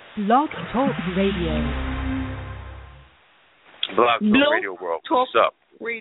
Blog Talk Radio. Blog Talk Radio World. What's up?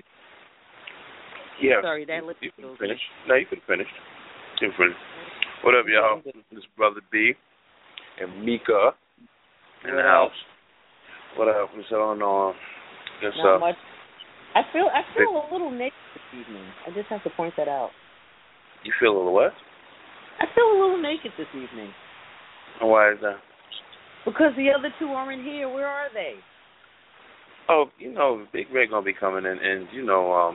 Yeah. Sorry, that you can finish. No, you can finish. You can finish. What up, y'all? This Brother B and Mika in the house. What up? What's going on? What's up? Much. I feel a little naked this evening. I just have to point that out. You feel a little what? I feel a little naked this evening. And why is that? Because the other two aren't here. Where are they? Oh, you know, Big Red gonna be coming in, and you know,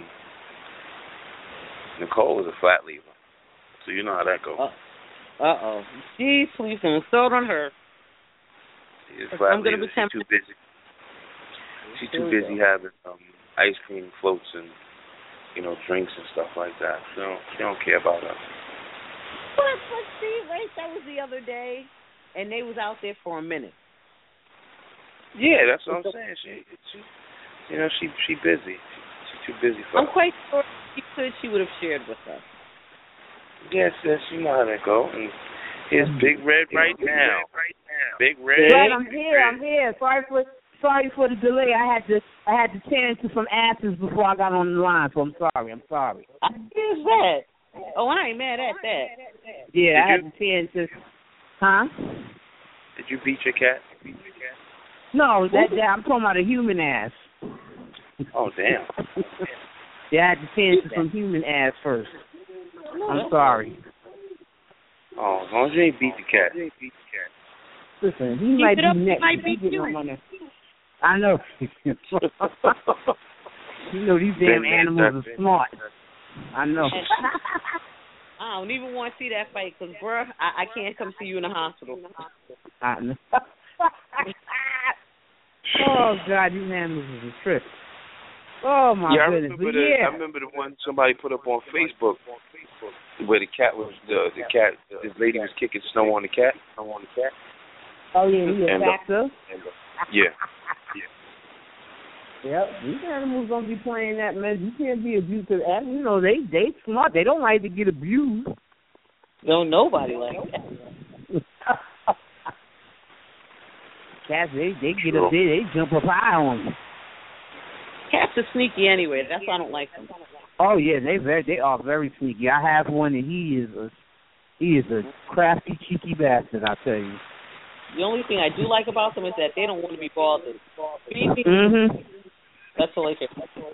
Nicole is a flat lever, so you know how that goes. Geez, please don't insult on her. She's a flat lever. She's too busy. She's too busy having ice cream floats and drinks and stuff like that. She don't care about us. But see, right? That was the other day, and they was out there for a minute. Yeah, that's what I'm saying. She busy. She's too busy for us. I'm quite sure she would have shared with us. Yes, you know how that go. And here's Big Red right now. Big Red. Right, I'm here. Sorry for the delay. I had to tend to some asses before I got on the line, so I'm sorry. Here's that. Oh, I ain't mad at that. Yeah, I had to tend to. Huh? Did you beat your cat? No, that I'm talking about a human ass. Oh, damn. Yeah, I had to tend to some human ass first. I'm sorry. Oh, as long as you ain't beat the cat. Listen, he might be next. Might be I know. You know these damn animals are smart. I know. I don't even want to see that fight because, bruh, I can't come see you in the hospital. I know. Oh, God, these animals is a trip. Oh, my goodness. I remember the one somebody put up on Facebook where the cat was, this lady was kicking snow on the cat. Oh, yeah, he attacked her? Yeah. Yep, these animals don't be playing that, man. You can't be abusive. You know, they smart. They don't like to get abused. No, nobody like that. Cats, they get up there, they jump up high on them. Cats are sneaky anyway. That's why I don't like them. Oh yeah, they are very sneaky. I have one, and he is a crafty, cheeky bastard. I tell you. The only thing I do like about them is that they don't want to be bothered. Mm-hmm. That's all I care.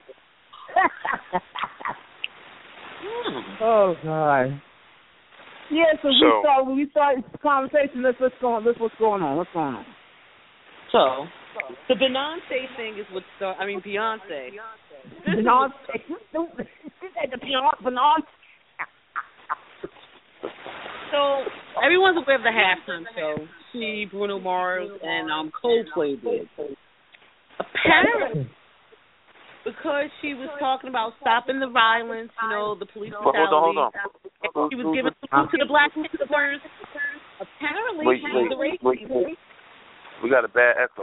Oh God. Yeah, so we started the conversation. Let's what's going on. So the Beyonce thing is what started. I mean Beyonce. Beyonce. The Beyonce. So everyone's aware of the halftime show. She, Bruno Mars, and Coldplay did. Apparently, because she was talking about stopping the violence, the police brutality. Hold on. She was giving food to the black Panthers. Apparently, she was the racist. We got a bad echo.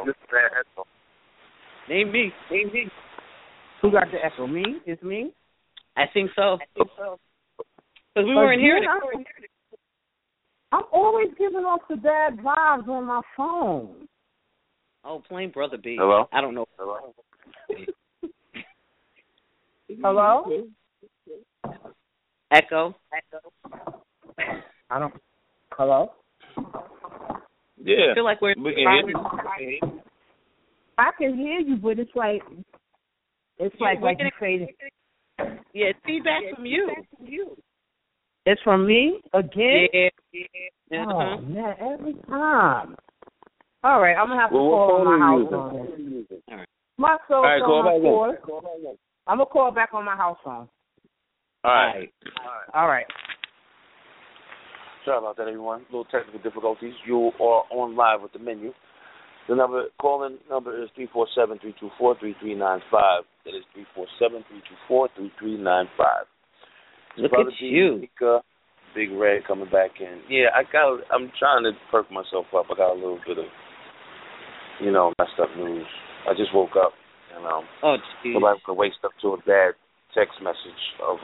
Name me. Who got the echo? Me? It's me? I think so. Because we weren't hearing it. I'm always giving off the bad vibes on my phone. Oh, plain Brother B. Hello? I don't know. Hello? Echo. I don't. Hello? Yeah. I feel like we can hear you. I can hear you, but it's like you say. Yeah, it's feedback from you. It's from me again. Yeah. Oh man, every time. All right, I'm gonna have to call on my house phone. All right. My cell phone. Call back. I'm gonna call back on my house phone. All right. Sorry about that, everyone. A little technical difficulties. You are on live with the menu. The call-in number is 347-324-3395. That is 347-324-3395. Look at you. Mika, Big Red coming back in. Yeah, I'm trying to perk myself up. I got a little bit of, messed up news. I just woke up, and oh, geez. Nobody could wake up to a bad text message of,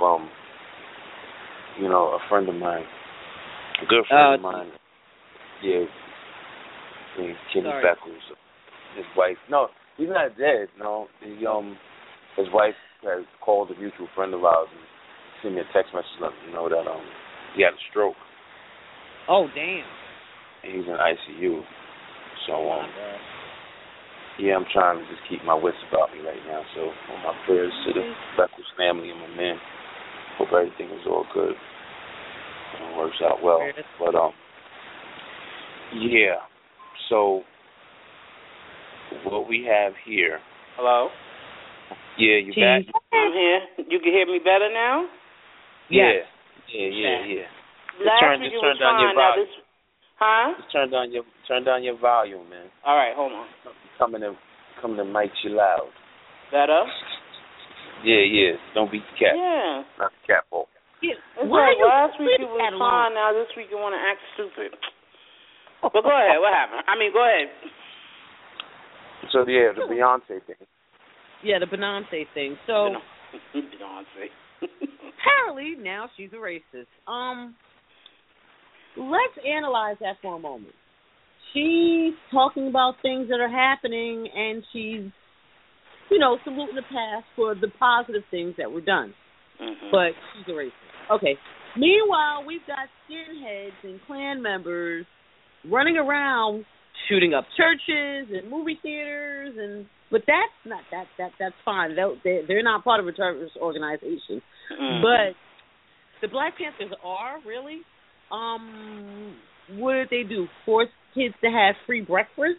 a friend of mine, a good friend of mine. Yeah, Named Kenny Sorry. Beckles. His wife. No, he's not dead. No, his wife has called a mutual friend of ours and sent me a text message letting me know that he had a stroke. Oh, damn. And he's in ICU. So yeah, I'm trying to just keep my wits about me right now. So my prayers to the Beckles family and my man. Hope everything is all good and works out well. But yeah. So what we have here. Hello? Yeah, you back? I'm here. You can hear me better now? Yeah. Last week it was fine. Now this, huh? Just turn down your volume, man. All right, hold on. Coming to mic you loud. Better? Yeah. Don't beat the cat. Yeah. Not the cat fault. Yeah. It's like last week it was fine. Now this week you want to act stupid. But go ahead. What happened? Go ahead. So yeah, the Beyonce thing. Yeah, the Beyonce thing. So Beyonce. apparently now she's a racist. Let's analyze that for a moment. She's talking about things that are happening, and she's, saluting the past for the positive things that were done. Mm-hmm. But she's a racist. Okay. Meanwhile, we've got skinheads and Klan members running around shooting up churches and movie theaters, but that's not that's fine. They're not part of a terrorist organization. Mm-hmm. But the Black Panthers are really. What did they do? Force kids to have free breakfast.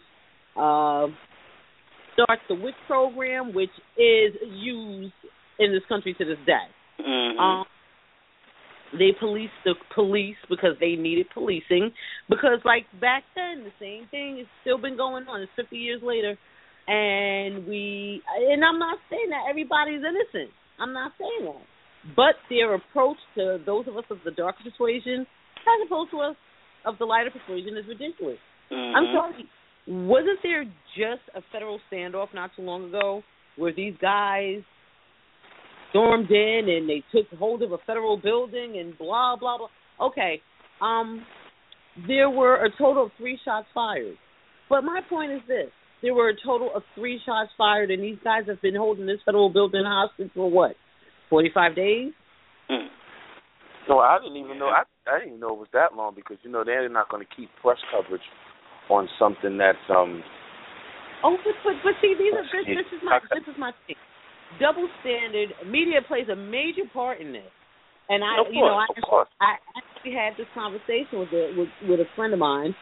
Start the WIC program, which is used in this country to this day. Mm-hmm. They policed the police because they needed policing. Because, like, back then, the same thing has still been going on. It's 50 years later. And I'm not saying that everybody's innocent. I'm not saying that. But their approach to those of us of the darker persuasion, as opposed to us of the lighter persuasion, is ridiculous. Mm-hmm. I'm sorry. Wasn't there just a federal standoff not too long ago where these guys stormed in and they took hold of a federal building and blah, blah, blah? Okay. There were a total of 3 shots fired. But my point is this. There were a total of 3 shots fired, and these guys have been holding this federal building hostage for what, 45 days? Mm. No, I didn't even know. I didn't even know it was that long because, they're not going to keep press coverage on something that's Oh, but see, this is my thing. Double standard. Media plays a major part in this, and I actually had this conversation with a friend of mine,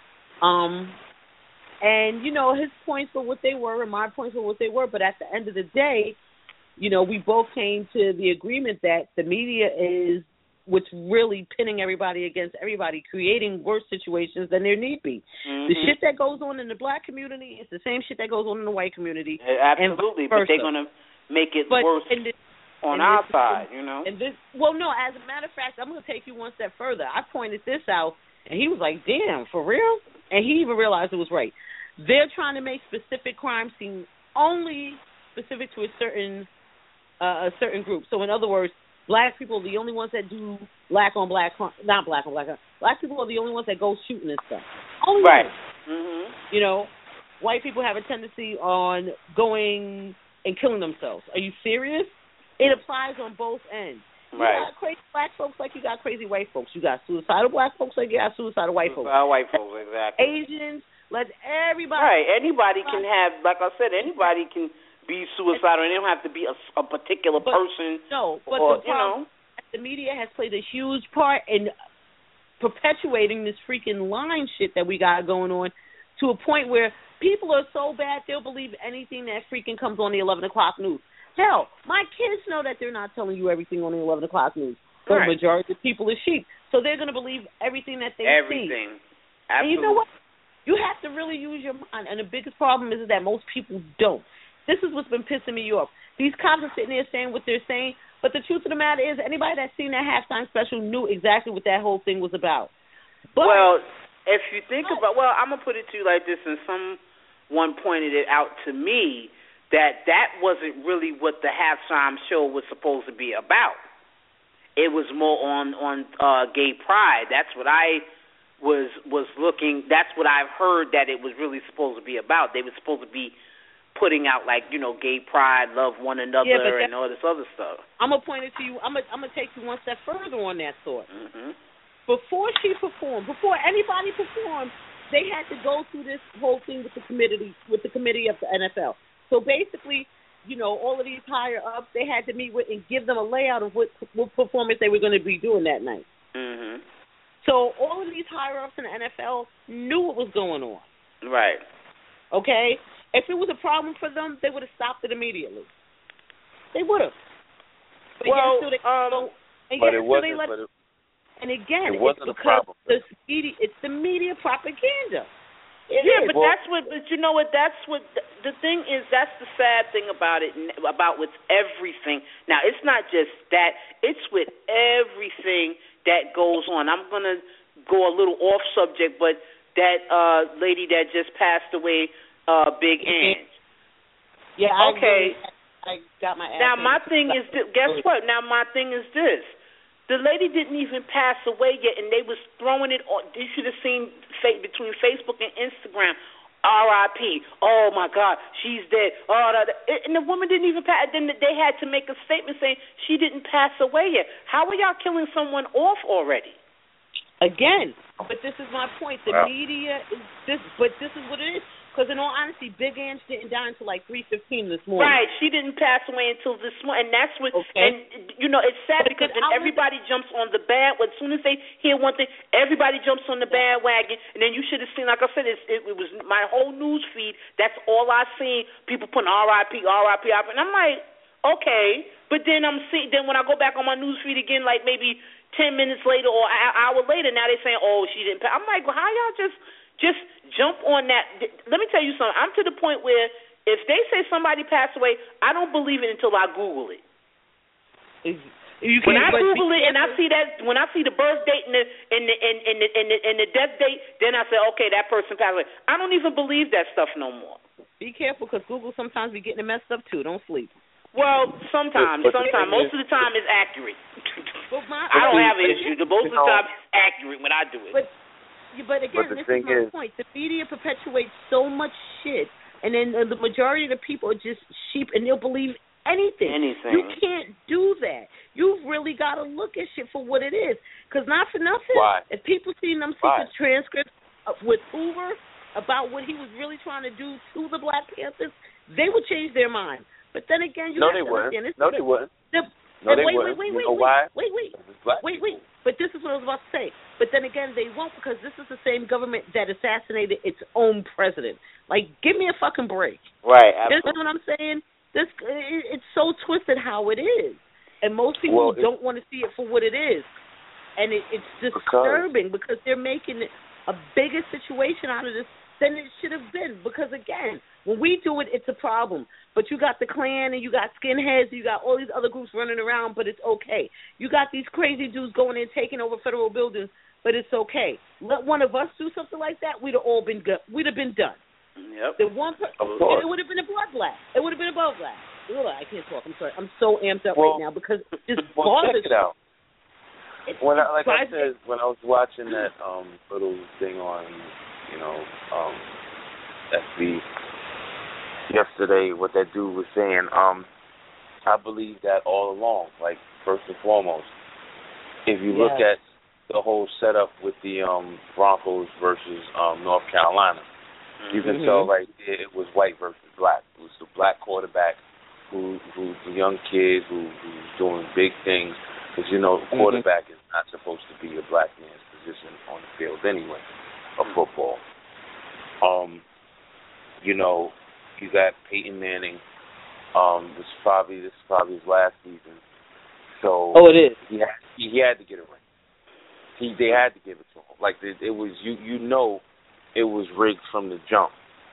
and his points were what they were, and my points were what they were. But at the end of the day, we both came to the agreement that the media is what's really pinning everybody against everybody, creating worse situations than there need be. Mm-hmm. The shit that goes on in the black community is the same shit that goes on in the white community. Absolutely, but they're going to make it worse on our side, And this, no, as a matter of fact, I'm going to take you one step further. I pointed this out, and he was like, damn, for real? And he even realized it was right. They're trying to make specific crimes seem only specific to a certain group. So, in other words, black people are the only ones that do black on black crime. Not black on black crime. Black people are the only ones that go shooting and stuff. Only right. Ones. Mm-hmm. White people have a tendency on going and killing themselves. Are you serious? It applies on both ends. Right. You got crazy black folks like you got crazy white folks. You got suicidal black folks like you got suicidal white folks. White folks, exactly. Asians, let everybody. Right. Anybody can have, like I said, anybody can be suicidal, and they don't have to be a particular person. No, but or, the media has played a huge part in perpetuating this freaking lying shit that we got going on to a point where people are so bad they'll believe anything that freaking comes on the 11 o'clock news. Hell, my kids know that they're not telling you everything on the 11 o'clock news. The majority of people are sheep, so they're going to believe everything that they see. Everything. Absolutely. And you know what? You have to really use your mind, and the biggest problem is that most people don't. This is what's been pissing me off. These cops are sitting there saying what they're saying, but the truth of the matter is anybody that's seen that halftime special knew exactly what that whole thing was about. But, if you think about, I'm going to put it to you like this, and someone pointed it out to me, that wasn't really what the halftime show was supposed to be about. It was more on gay pride. That's what I was looking. That's what I've heard that it was really supposed to be about. They were supposed to be putting out, like, you know, gay pride, love one another, and all this other stuff. I'm gonna point it to you. I'm gonna take you one step further on that thought. Mm-hmm. Before she performed, before anybody performed, they had to go through this whole thing with the committee of the NFL. So basically, you know, all of these higher ups, they had to meet with and give them a layout of what performance they were going to be doing that night. Mm-hmm. So all of these higher ups in the NFL knew what was going on. Right. Okay? If it was a problem for them, they would have stopped it immediately. They would have. But it wasn't. And again, it wasn't it's a problem. It's the media propaganda. But that's what. But you know what? That's what the thing is. That's the sad thing about it. About with everything. Now, it's not just that. It's with everything that goes on. I'm gonna go a little off subject, but that lady that just passed away, Big Ange. Yeah. Okay. I got my. Now my thing is. Guess what? Now my thing is this. The lady didn't even pass away yet, and they was throwing it on. You should have seen between Facebook and Instagram, R.I.P. Oh, my God, she's dead. And the woman didn't even pass. Then they had to make a statement saying she didn't pass away yet. How are y'all killing someone off already? Again, but this is my point. The media is this, but this is what it is. Because in all honesty, Big Ange didn't die until like 3:15 this morning. Right, she didn't pass away until this morning, and that's what. Okay. And you know, it's sad because then everybody jumps on the as soon as they hear one thing, everybody jumps on the bandwagon, and then you should have seen. Like I said, it was my whole news feed. That's all I seen. People putting R.I.P. R.I.P. and I'm like, okay, but then I'm seeing. Then when I go back on my news feed again, like maybe 10 minutes later or an hour later, now they're saying, oh, she didn't pass. I'm like, well, how y'all just jump on that? Let me tell you something. I'm to the point where if they say somebody passed away, I don't believe it until I Google it. When I Google it and I see that, when I see the birth date and the death date, then I say, okay, that person passed away. I don't even believe that stuff no more. Be careful, because Google sometimes be getting it messed up too. Don't sleep. Well, sometimes. Most of the time it's accurate. I don't have an issue. Most of the time it's accurate when I do it. But again, this is my point. The media perpetuates so much shit, and then the majority of the people are just sheep, and they'll believe anything. You can't do that. You've really got to look at shit for what it is. Because not for nothing, if people see them secret transcripts with Hoover about what he was really trying to do to the Black Panthers, they would change their mind. But then again, they wouldn't. No, they wouldn't. Wait. But this is what I was about to say. But then again, they won't, because this is the same government that assassinated its own president. Like, give me a fucking break. Right, absolutely. You know what I'm saying? It's so twisted how it is. And most people don't want to see it for what it is. And it's disturbing because they're making a bigger situation out of this than it should have been. Because, again, when we do it, it's a problem. But you got the Klan and you got skinheads and you got all these other groups running around, but it's okay. You got these crazy dudes going in taking over federal buildings, but it's okay. Let one of us do something like that, we'd have all been good. We'd have been done. Yep. It would have been a blood blast. It would have been a blood blast. Ugh, I can't talk. I'm sorry. I'm so amped up right now because this bothers me. Check it out. When I was watching that little thing on, FB yesterday, what that dude was saying, I believe that all along. Like, first and foremost, if you look at the whole setup with the Broncos versus North Carolina, you can tell right there it was white versus black. It was the black quarterback who's the young kid who's doing big things. Because, quarterback is not supposed to be a black man's position on the field anyway, of football. You got Peyton Manning. This is probably his last season. So it is. He had to get a ring. They had to give it to him. Like it was, it was rigged from the jump.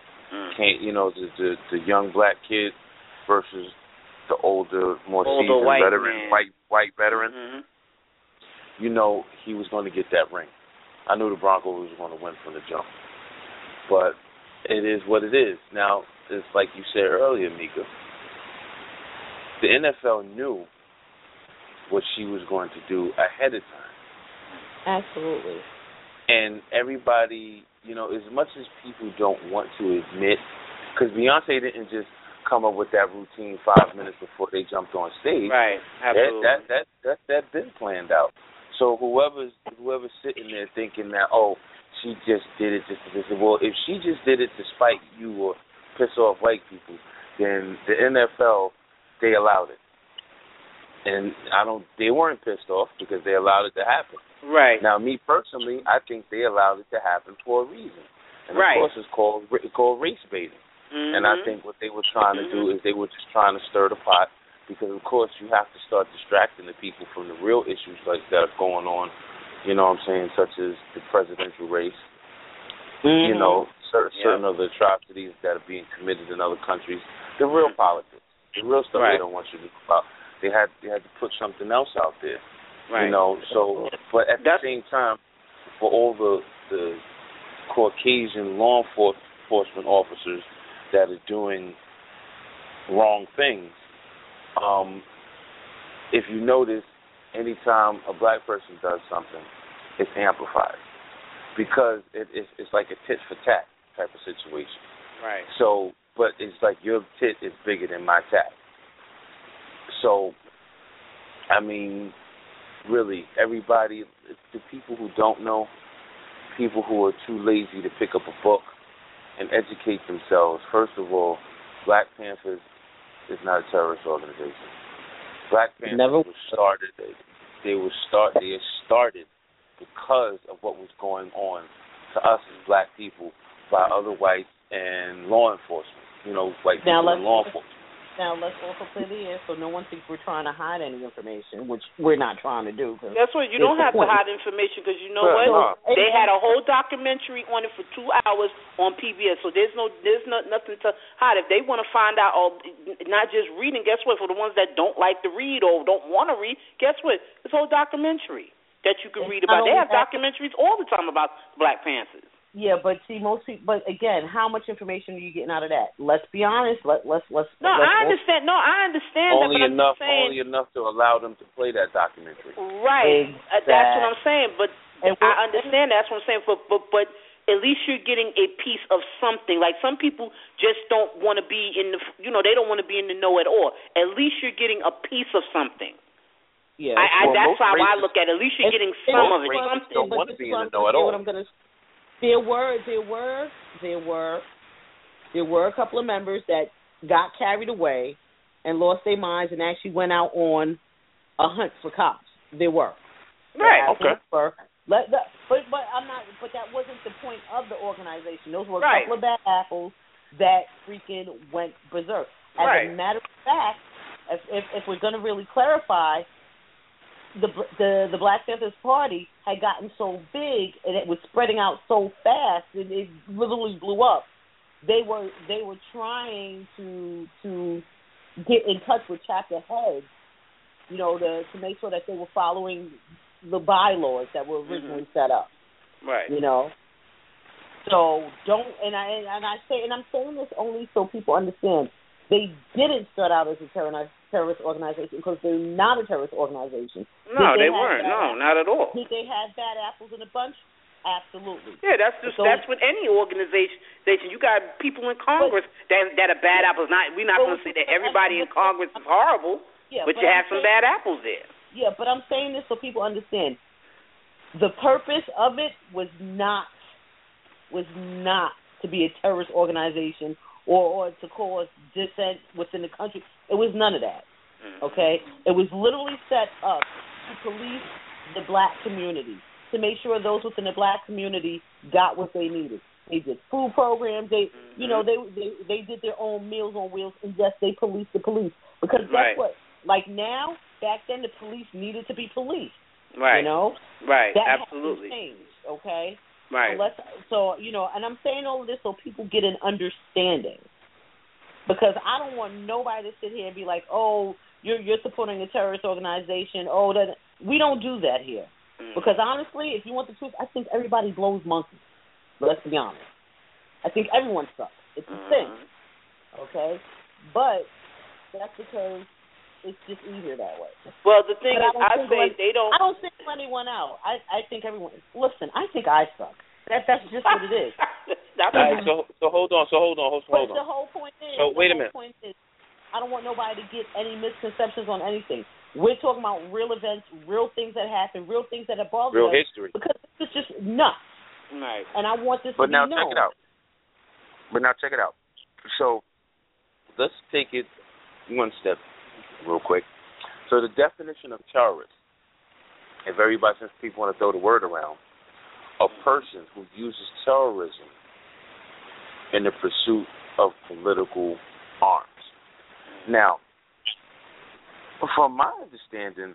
The young black kid versus the older, more seasoned white veteran, white veteran. He was going to get that ring. I knew the Broncos was going to win from the jump. But it is what it is. Now, it's like you said earlier, Mika, the NFL knew what she was going to do ahead of time. Absolutely. And everybody, you know, as much as people don't want to admit, because Beyonce didn't just come up with that routine 5 minutes before they jumped on stage. Right, absolutely. That's been planned out. So whoever's sitting there thinking that, oh, she just did it just to, well, if she just did it to spite you or piss off white people, then the NFL, they allowed it. And they weren't pissed off because they allowed it to happen. Right. Now, me personally, I think they allowed it to happen for a reason. And right. Of course, it's called race baiting. Mm-hmm. And I think what they were trying to do is they were just trying to stir the pot because, of course, you have to start distracting the people from the real issues like that are going on, you know what I'm saying, such as the presidential race, you know, certain other atrocities that are being committed in other countries, the real politics, the real stuff they don't want you to know about. They had to put something else out there. Right. You know, so, but at the same time, for all the Caucasian law enforcement officers that are doing wrong things, if you notice, anytime a black person does something, it's amplified because it's like a tit for tat type of situation. Right. So, but it's like your tit is bigger than my tat. So, I mean, really, everybody, the people who don't know, people who are too lazy to pick up a book and educate themselves. First of all, Black Panthers is not a terrorist organization. Black Panthers was started. They started because of what was going on to us as black people by other whites and law enforcement. You know, white people in law enforcement. Now, let's also clear the air so no one thinks we're trying to hide any information, which we're not trying to do. That's what, you don't have to hide information because you know what? They had a whole documentary on it for 2 hours on PBS, so there's nothing to hide. If they want to find out, not just reading, guess what? For the ones that don't like to read or don't want to read, guess what? This whole documentary that you can read about. They have documentaries all the time about Black Panthers. Yeah, but see, most people. But again, how much information are you getting out of that? Let's be honest. Let's. No, I understand. No, I understand only that. But only enough to allow them to play that documentary. Right. Exactly. That's what I'm saying. But I understand. That's what I'm saying. But at least you're getting a piece of something. Like some people just don't want to be in the. You know, they don't want to be in the know at all. At least you're getting a piece of something. Yeah. That's how I look at it. At least you're getting some of it. Something. Don't want to be in the know at all. There were a couple of members that got carried away and lost their minds and actually went out on a hunt for cops. There were. Right. Okay. But I'm not. But that wasn't the point of the organization. Those were a couple of bad apples that freaking went berserk. As a matter of fact, if we're going to really clarify, the Black Panthers Party had gotten so big and it was spreading out so fast and it literally blew up. They were trying to get in touch with chapter heads, you know, to make sure that they were following the bylaws that were originally set up. Right. You know. So don't I'm saying this only so people understand. They didn't start out as a terrorist organization because they're not a terrorist organization. No, they weren't. No, not at all. Did they have bad apples in a bunch? Absolutely. Yeah, that's with any organization. You got people in Congress that are bad apples. We're not going to say that everybody in Congress is horrible, but you have some bad apples there. Yeah, but I'm saying this so people understand. The purpose of it was not to be a terrorist organization or to cause dissent within the country. It was none of that, okay? It was literally set up to police the black community, to make sure those within the black community got what they needed. They did food programs. They did their own Meals on Wheels, and yes, they policed the police. Because guess what? Like now, back then, the police needed to be policed. Right. You know? Right, that absolutely. That has to change, okay? Right. So, and I'm saying all of this so people get an understanding. Because I don't want nobody to sit here and be like, oh, you're supporting a terrorist organization. Oh, that we don't do that here. Because honestly, if you want the truth, I think everybody blows monkeys. Let's be honest. I think everyone sucks. It's a thing. Okay? But that's because It's just easier that way. Well, the thing is, I don't single anyone out. I think everyone. Listen, I think I suck. That's just what it is. So hold on. But the whole point is. So wait a minute. I don't want nobody to get any misconceptions on anything. We're talking about real events, real things that happen, real things that have bothered us. Real history. Because it's just nuts. Right. And I want this to be known. But now check it out. So let's take it one step real quick. So the definition of terrorist, if everybody, since people want to throw the word around, a person who uses terrorism in the pursuit of political arms. Now, from my understanding,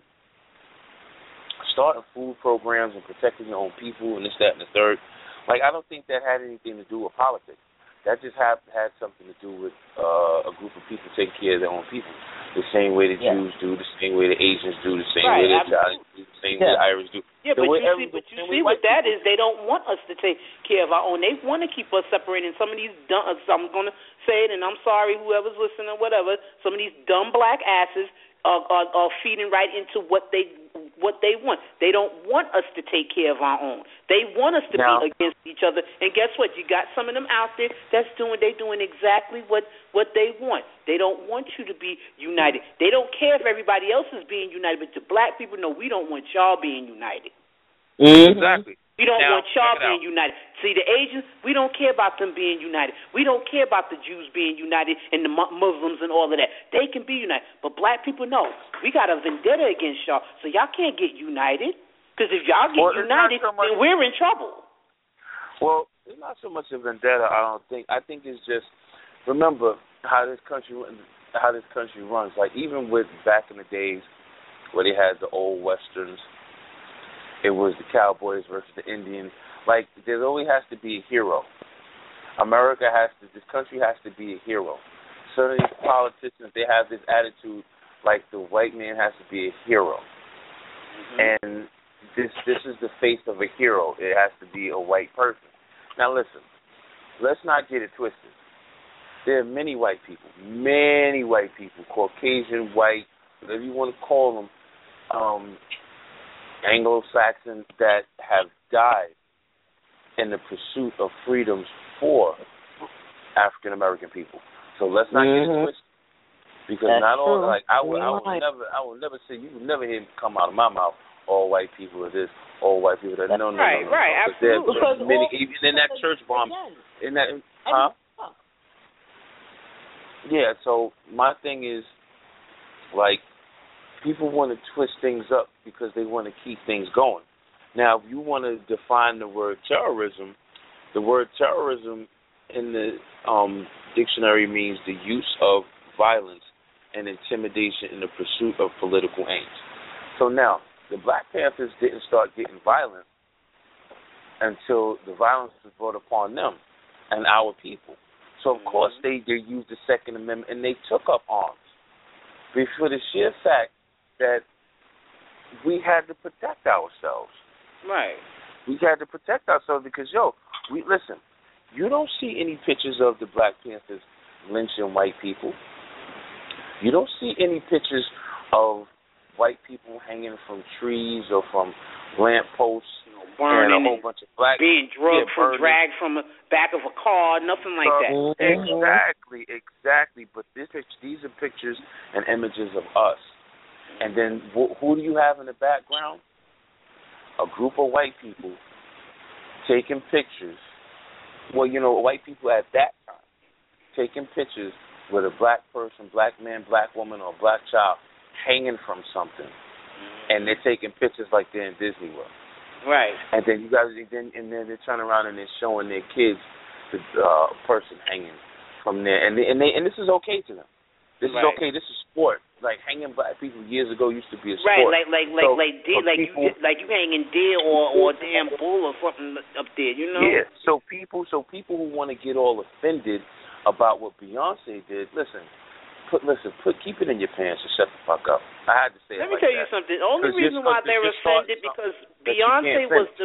starting food programs and protecting your own people and this, that, and the third, like, I don't think that had anything to do with politics. That just had something to do with a group of people taking care of their own people. The same way the Jews do, the same way the Asians do, the same way the Italians do, the same way the Irish do. Yeah, but you see what that is. They don't want us to take care of our own. They want to keep us separated. And some of these dumb, I'm going to say it, and I'm sorry, whoever's listening or whatever, some of these dumb black asses are feeding right into what they want. They don't want us to take care of our own. They want us to be against each other. And guess what? You got some of them out there that's doing exactly what they want. They don't want you to be united. They don't care if everybody else is being united, but the black people know we don't want y'all being united. Mm-hmm. Exactly. We don't want y'all being united. See, the Asians, we don't care about them being united. We don't care about the Jews being united and the Muslims and all of that. They can be united. But black people know we got a vendetta against y'all, so y'all can't get united. Because if y'all get united, then we're in trouble. Well, it's not so much a vendetta, I don't think. I think it's just, remember how this country runs. Like, even with back in the days where they had the old Westerns, it was the Cowboys versus the Indians. Like, there always has to be a hero. This country has to be a hero. Some of these politicians, they have this attitude like the white man has to be a hero. Mm-hmm. And this is the face of a hero. It has to be a white person. Now, listen, let's not get it twisted. There are many white people, Caucasian, white, whatever you want to call them, Anglo-Saxons, that have died in the pursuit of freedoms for African-American people. So let's not get it twisted. Because that's not all, true. like, I will never say, you will never hear me come out of my mouth, all white people are this, all white people are that. No. Right, absolutely. Because many, even in that church bomb, Yeah, so my thing is, like, people want to twist things up because they want to keep things going. Now, if you want to define the word terrorism in the dictionary means the use of violence and intimidation in the pursuit of political aims. So now, the Black Panthers didn't start getting violent until the violence was brought upon them and our people. So, of course, they used the Second Amendment and they took up arms. But for the sheer fact that we had to protect ourselves. Right. We had to protect ourselves because, listen, you don't see any pictures of the Black Panthers lynching white people. You don't see any pictures of white people hanging from trees or from lamp posts, burning, and a whole bunch of black being dragged from the back of a car, nothing like that. Exactly. But these are pictures and images of us. And then who do you have in the background? A group of white people taking pictures. Well, white people at that time taking pictures with a black person, black man, black woman, or black child hanging from something, and they're taking pictures like they're in Disney World. Right. And then then they're turning around and they're showing their kids the person hanging from there, and this is okay to them. This is okay. This is sport. Like, hanging black people years ago used to be a sport. Right, like you hanging deer or a damn bull or something up there, Yeah. So people who want to get all offended about what Beyonce did, keep it in your pants and shut the fuck up. I had to say Let me tell you something. The only reason why they're offended because Beyonce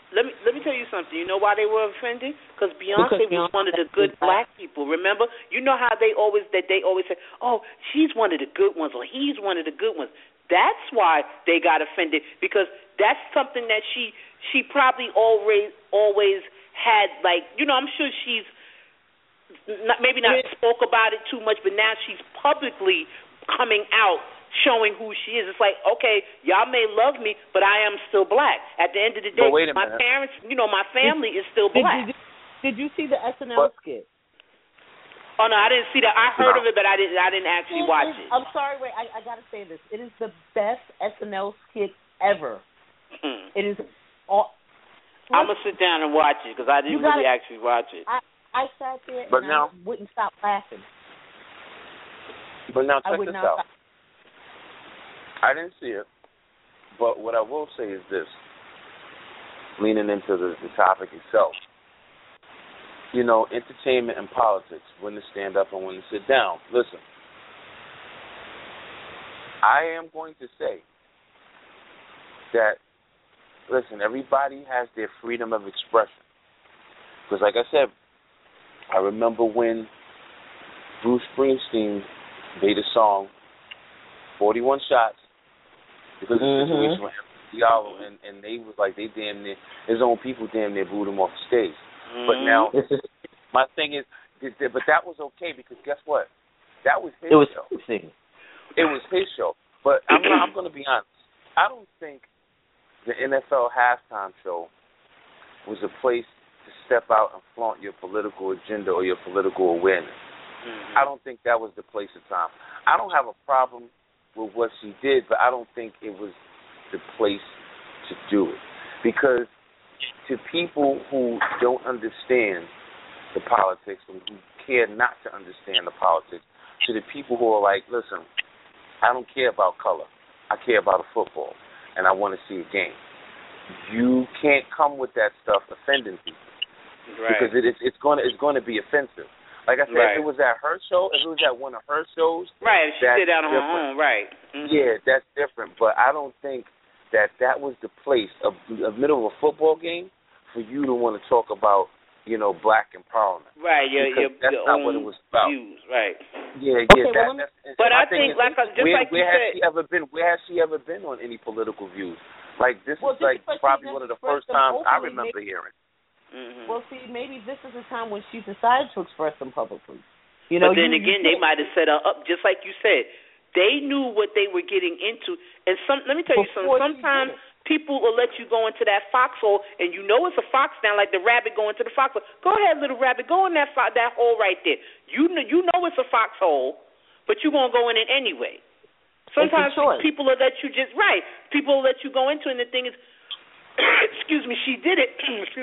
let me tell you something. You know why they were offended? Because Beyonce was one of the good black people. Remember? You know how they always say, "Oh, she's one of the good ones," or "He's one of the good ones." That's why they got offended, because that's something that she probably always had. Like, you know, I'm sure she's maybe not spoke about it too much, but now she's publicly coming out, showing who she is. It's like, okay, y'all may love me, but I am still black. At the end of the day, my parents, you know, my family is still black. Did you see the SNL skit? Oh no, I didn't see that. I heard of it, but I didn't actually watch it. I'm sorry, wait. I gotta say this. It is the best SNL skit ever. It is. I'm gonna sit down and watch it, because I didn't really actually watch it. I sat there and I wouldn't stop laughing. But now check this out. I didn't see it, but what I will say is this, leaning into the topic itself. You know, entertainment and politics, when to stand up and when to sit down. Listen, I am going to say that, listen, everybody has their freedom of expression. Because like I said, I remember when Bruce Springsteen made a song, 41 Shots, because of the situation with Diallo, and they was like, they damn near, his own people damn near booed him off the stage. But now, my thing is, but that was okay, because guess what? That was his show. It was his show. But I'm going to be honest. I don't think the NFL halftime show was a place to step out and flaunt your political agenda or your political awareness. I don't think that was the place or time. I don't have a problem with what she did, but I don't think it was the place to do it. Because to people who don't understand the politics and who care not to understand the politics, to the people who are like, listen, I don't care about color. I care about a football, and I want to see a game. You can't come with that stuff offending people. Right. Because it's going to be offensive. Like I said, if it was at her show, if it was at one of her shows, right, she did that on her own, right? Yeah, that's different. But I don't think that was the place, a middle of a football game, for you to want to talk about, you know, black empowerment. Right, that's your not own what it was about. Views, right. Yeah, okay, but I think, like you said, where has she ever been on any political views? Like, this is like probably one of the first times I remember hearing. Well, see, maybe this is the time when she decided to express them publicly. You know, but then again, they might have set her up, just like you said. They knew what they were getting into, and let me tell you something. Sometimes people will let you go into that foxhole, and you know it's a fox now, like the rabbit going to the foxhole. Go ahead, little rabbit, go in that hole right there. You know it's a foxhole, but you're gonna go in it anyway. Sometimes people will let you People will let you go into it, and the thing is, excuse me, she did it,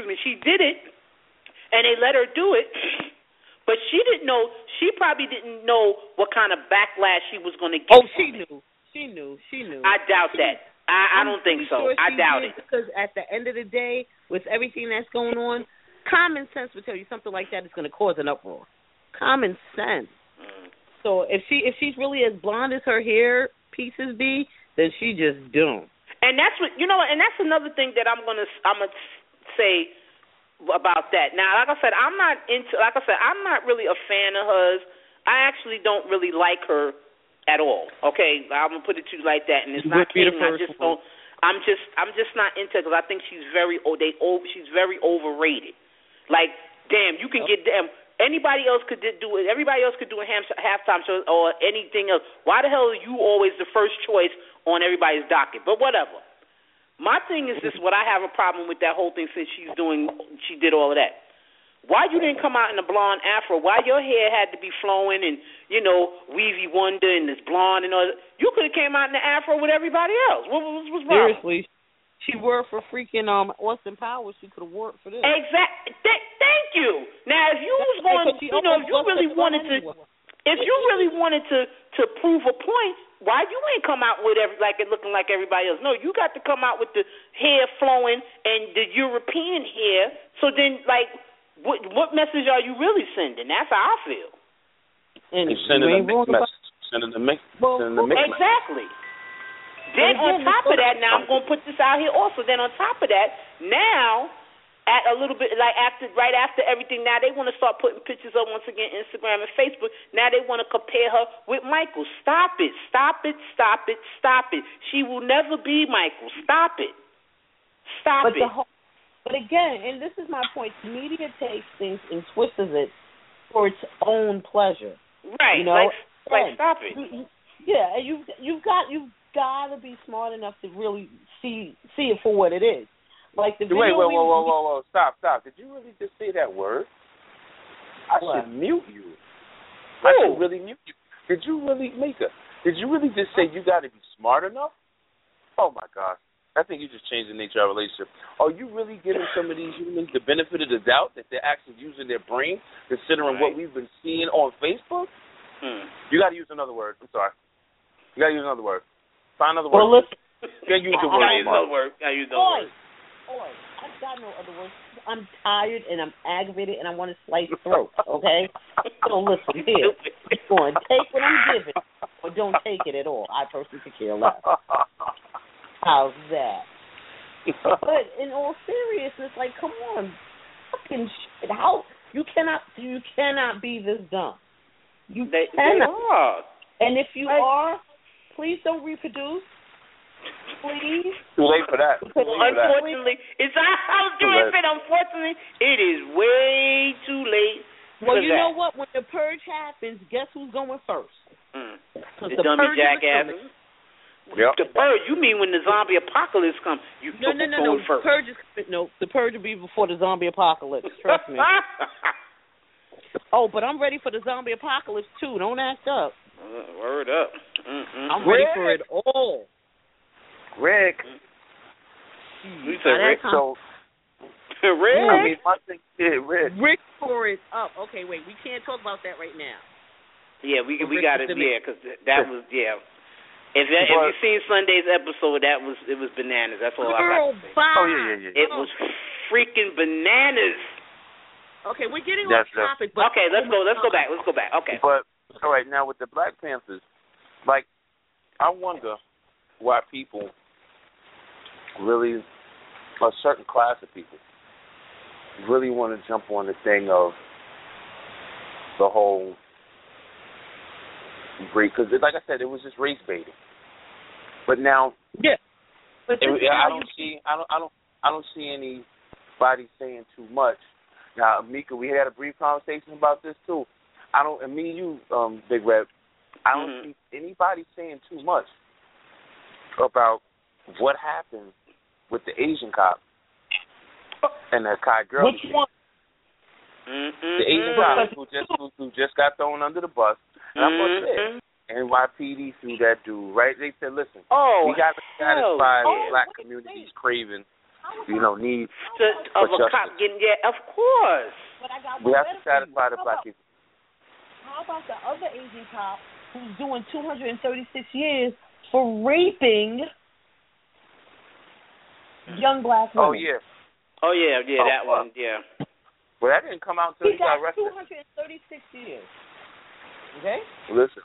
and they let her do it, but she probably didn't know what kind of backlash she was going to get. Oh, she knew. I doubt that. I don't think so. Sure I doubt it. Because at the end of the day, with everything that's going on, common sense would tell you something like that is going to cause an uproar. Common sense. So if she's really as blonde as her hair pieces be, then she just doomed. And that's what and that's another thing that I'm gonna say about that. Now, like I said, I'm not really a fan of hers. I actually don't really like her at all. Okay, I'm gonna put it to you like that, and it's not hating. I just don't. I'm just not into it because I think she's very overrated. Like, damn, you can get them. Anybody else could do it. Everybody else could do a halftime show or anything else. Why the hell are you always the first choice on everybody's docket? But whatever. My thing is this: what I have a problem with that whole thing since she did all of that. Why you didn't come out in a blonde afro? Why your hair had to be flowing and Weavy Wonder and this blonde and all that? You could have came out in the afro with everybody else. What's wrong? Seriously, she wore it for freaking Austin Powers. She could have wore it for this. Exactly. Thank you. Now, if you was going, if you really wanted to prove a point, why you ain't come out with looking like everybody else? No, you got to come out with the hair flowing and the European hair. So then, what message are you really sending? That's how I feel. And you're sending a mixed message. Sending the mix. Exactly. Then on top of that, now I'm going to put this out here also. Then on top of that, now at a little bit like right after everything, now they want to start putting pictures up once again, Instagram and Facebook. Now they want to compare her with Michael. Stop it! Stop it! Stop it! Stop it! She will never be Michael. Stop it! Stop it! But again, and this is my point, the media takes things and twists it for its own pleasure. Right? You know? Like stop it. Yeah, and you've got to be smart enough to really see it for what it is. Like the video. Whoa! Stop! Did you really just say that word? I should mute you. I should really mute you. Did you really, Mika? Did you really just say you got to be smart enough? Oh my gosh! I think you just changed the nature of our relationship. Are you really giving some of these humans the benefit of the doubt that they're actually using their brain, considering what we've been seeing on Facebook? You got to use another word. I'm sorry. You got to use another word. Find another word. Well, listen. You use the word. I use another word. I've got no other words. I'm tired and I'm aggravated and I want to slice throats, okay? So listen here. Go on, take what I'm giving or don't take it at all. I personally could care less. How's that? But in all seriousness, like, come on. Fucking shit. How you cannot be this dumb. You cannot. Are. And if you are, please don't reproduce. Please. Too late for that. Unfortunately, unfortunately, it is way too late. Well, you know what? When the purge happens, guess who's going first? The dummy jackasses. Yep. The purge. You mean when the zombie apocalypse comes? No. First. The purge will be before the zombie apocalypse. Trust me. Oh, but I'm ready for the zombie apocalypse too. Don't act up. Word up. I'm ready for it all. Rick. You said Rick. So, Rick. I mean, my thing is Rick. Rick for it up. Okay, wait. We can't talk about that right now. Yeah, we got it. Yeah, because that was If you've seen Sunday's episode, it was bananas. That's all I got to say. Oh yeah. It was freaking bananas. Okay, we're getting off topic. But okay, let's go back. Okay. But all right, now with the Black Panthers, like, I wonder why people really, a certain class of people, really want to jump on the thing of the whole race, because like I said, it was just race baiting. But now, but I don't see anybody saying too much. Now, Mika, we had a brief conversation about this too. And me and you, Big Red, I don't see anybody saying too much about what happened with the Asian cop and the Kai girl. Which one? The Asian cop who just got thrown under the bus. And I'm going to say, NYPD threw that dude, right? They said, listen, we got to satisfy the black community's craving, need of a cop getting, of course. We have to satisfy the black people. How about the other Asian cop who's doing 236 years for raping young black women? Oh, yeah, that one, yeah. Well, that didn't come out until he got arrested. 236 years. Okay? Listen.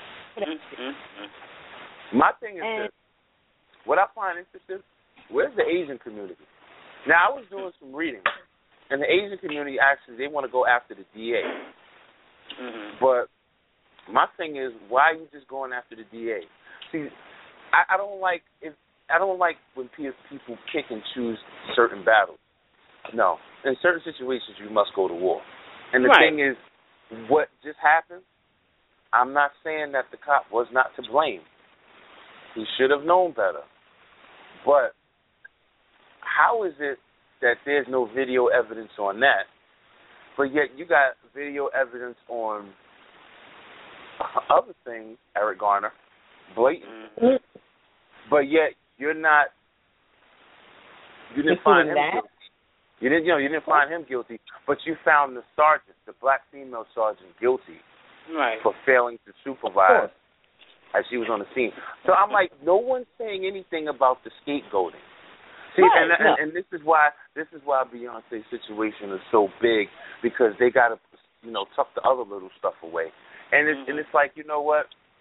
My thing is this. What I find interesting, where's the Asian community? Now, I was doing some reading, and the Asian community actually, they want to go after the DA. But my thing is, why are you just going after the DA? See, I don't like when people pick and choose certain battles. No. In certain situations, you must go to war. And the thing is, what just happened, I'm not saying that the cop was not to blame. He should have known better. But how is it that there's no video evidence on that, but yet you got video evidence on other things, Eric Garner, blatant, but yet you didn't find him guilty. You didn't find him guilty, but you found the sergeant, the black female sergeant, guilty for failing to supervise as she was on the scene. So I'm like, no one's saying anything about the scapegoating. See, and this is why Beyonce's situation is so big, because they got to tuck the other little stuff away, and it's like, you know what?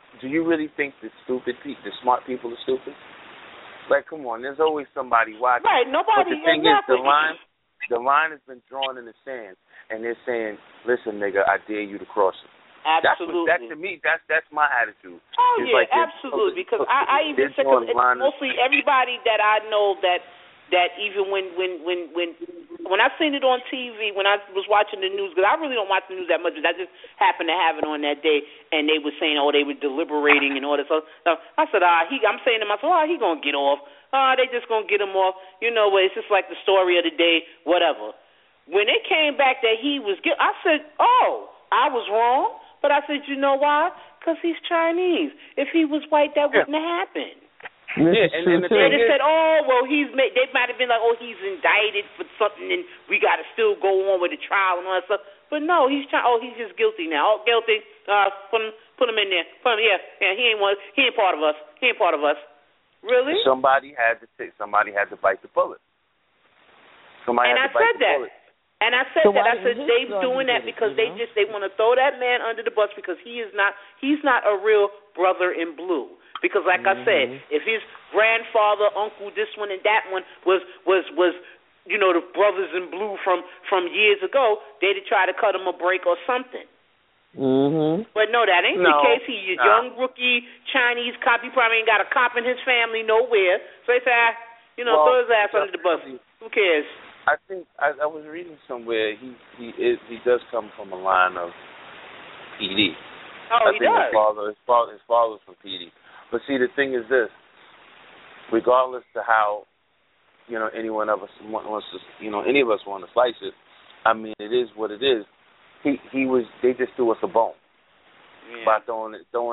do you really think the smart people are stupid? Like, come on, there's always somebody watching. Right, nobody. But the thing exactly. is, the line has been drawn in the sand, and they're saying, "Listen, nigga, I dare you to cross it." Absolutely. That to me, that's my attitude. Oh it's yeah, like absolutely. Because I even said, cause it's mostly everybody that I know that even when I seen it on TV, when I was watching the news, because I really don't watch the news that much, but I just happened to have it on that day, and they were saying, oh, they were deliberating and all this stuff. I said, I'm saying to myself, he gonna get off. They just gonna get him off. You know what? It's just like the story of the day, whatever. When it came back that he was guilty, I said, oh, I was wrong. But I said, you know why? Because he's Chinese. If he was white, that wouldn't have happened. Yeah, and the thing is, said, oh, well, they might have been like, oh, he's indicted for something, and we got to still go on with the trial and all that stuff. But no, he's just guilty now. Oh, guilty. Put him in there. Yeah. He ain't part of us. He ain't part of us. Really? Somebody had to bite the bullet. Somebody had to bite the bullet. And I said I said they're doing that because they want to throw that man under the bus because he's not a real brother in blue. Because like I said, if his grandfather, uncle, this one and that one was the brothers in blue from years ago, they'd try to cut him a break or something. Mm-hmm. But no, that ain't the case. He's a young rookie Chinese cop. He probably ain't got a cop in his family nowhere. So they say, throw his ass under the bus. Who cares? I think I was reading somewhere he does come from a line of PD. Oh, he does. His father's from PD. But see, the thing is this: regardless to how any of us want to slice it, I mean, it is what it is. They just threw us a bone by throwing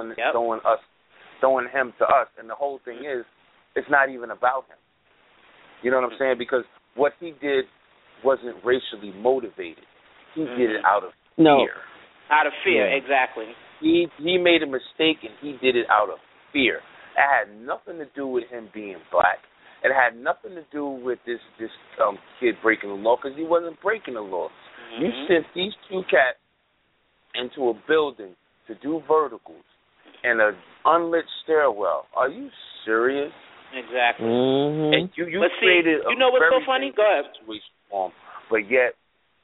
him to us, and the whole thing is, it's not even about him. You know what I'm saying? Because what he did wasn't racially motivated. He did it out of fear. Out of fear, exactly. He made a mistake, and he did it out of fear. It had nothing to do with him being black. It had nothing to do with this kid breaking the law, because he wasn't breaking the law. You sent these two cats into a building to do verticals in an unlit stairwell. Are you serious? Exactly. And you created you know what's so funny? Go ahead. Situation for him, but yet,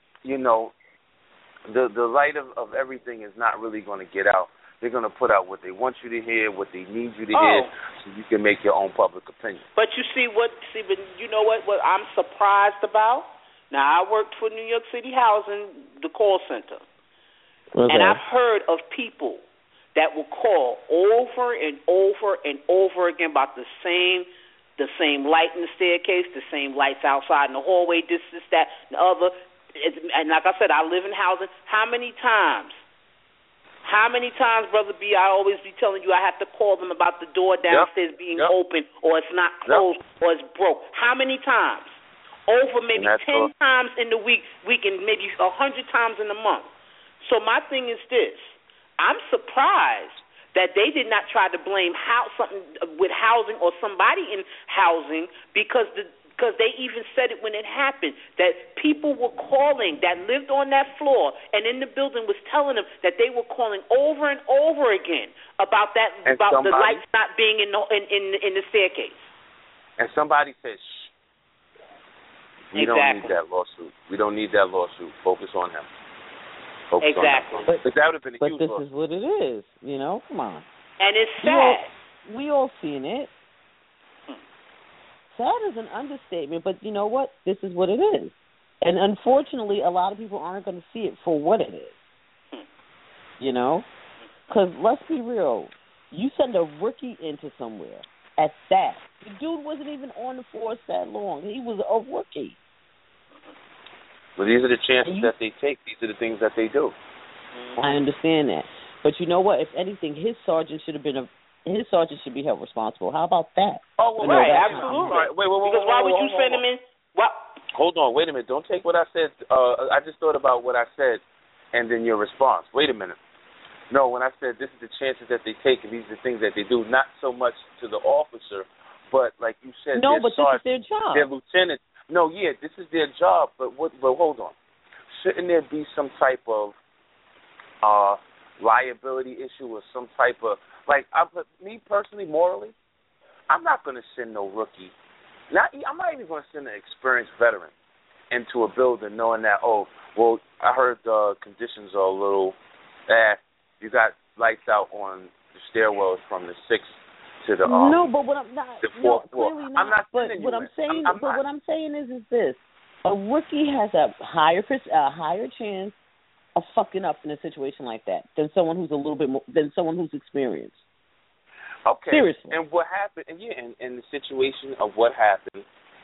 the light of everything is not really going to get out. They're going to put out what they want you to hear, what they need you to hear, so you can make your own public opinion. But you but you know what I'm surprised about? Now, I worked for New York City Housing, the call center, and I've heard of people that will call over and over and over again about the same light in the staircase, the same lights outside in the hallway, this, that, and the other. And like I said, I live in housing. How many times, Brother B, I always be telling you I have to call them about the door downstairs being open, or it's not closed, or it's broke. How many times? Over maybe 10 times in the week, and maybe 100 times in a month. So my thing is this. I'm surprised that they did not try to blame something with housing or somebody in housing because they even said it when it happened, that people were calling that lived on that floor and in the building was telling them that they were calling over and over again about the lights not being in the staircase. And somebody said, shh, we don't need that lawsuit. We don't need that lawsuit. Focus on him. Exactly. But that would have been a huge this lawsuit. is what it is. Come on. And it's sad. We all seen it. Sad is an understatement, but you know what? This is what it is. And unfortunately, a lot of people aren't going to see it for what it is. Because let's be real. You send a rookie into somewhere at that. The dude wasn't even on the force that long. He was a rookie. Well, these are the chances that they take. These are the things that they do. I understand that. But you know what? If anything, his sergeant should be held responsible. How about that? Oh, well, right, absolutely. Right. Wait, because why would you send him in? What? Hold on, wait a minute. Don't take what I said. I just thought about what I said and then your response. Wait a minute. No, when I said this is the chances that they take and these are the things that they do, not so much to the officer, but like you said, but this is their job. Their lieutenant. No, yeah, this is their job, but hold on. Shouldn't there be some type of liability issue or some type of me personally, morally, I'm not going to send no rookie. I'm not even going to send an experienced veteran into a building knowing that, I heard the conditions are a little you got lights out on the stairwells from the 6th to the no, but what I'm not the 4th floor. clearly not. I'm not but what I'm saying, what I'm saying is this: a rookie has a higher chance of fucking up in a situation like that than someone who's a little bit more than someone who's experienced. Okay. Seriously. And what happened? And in the situation of what happened,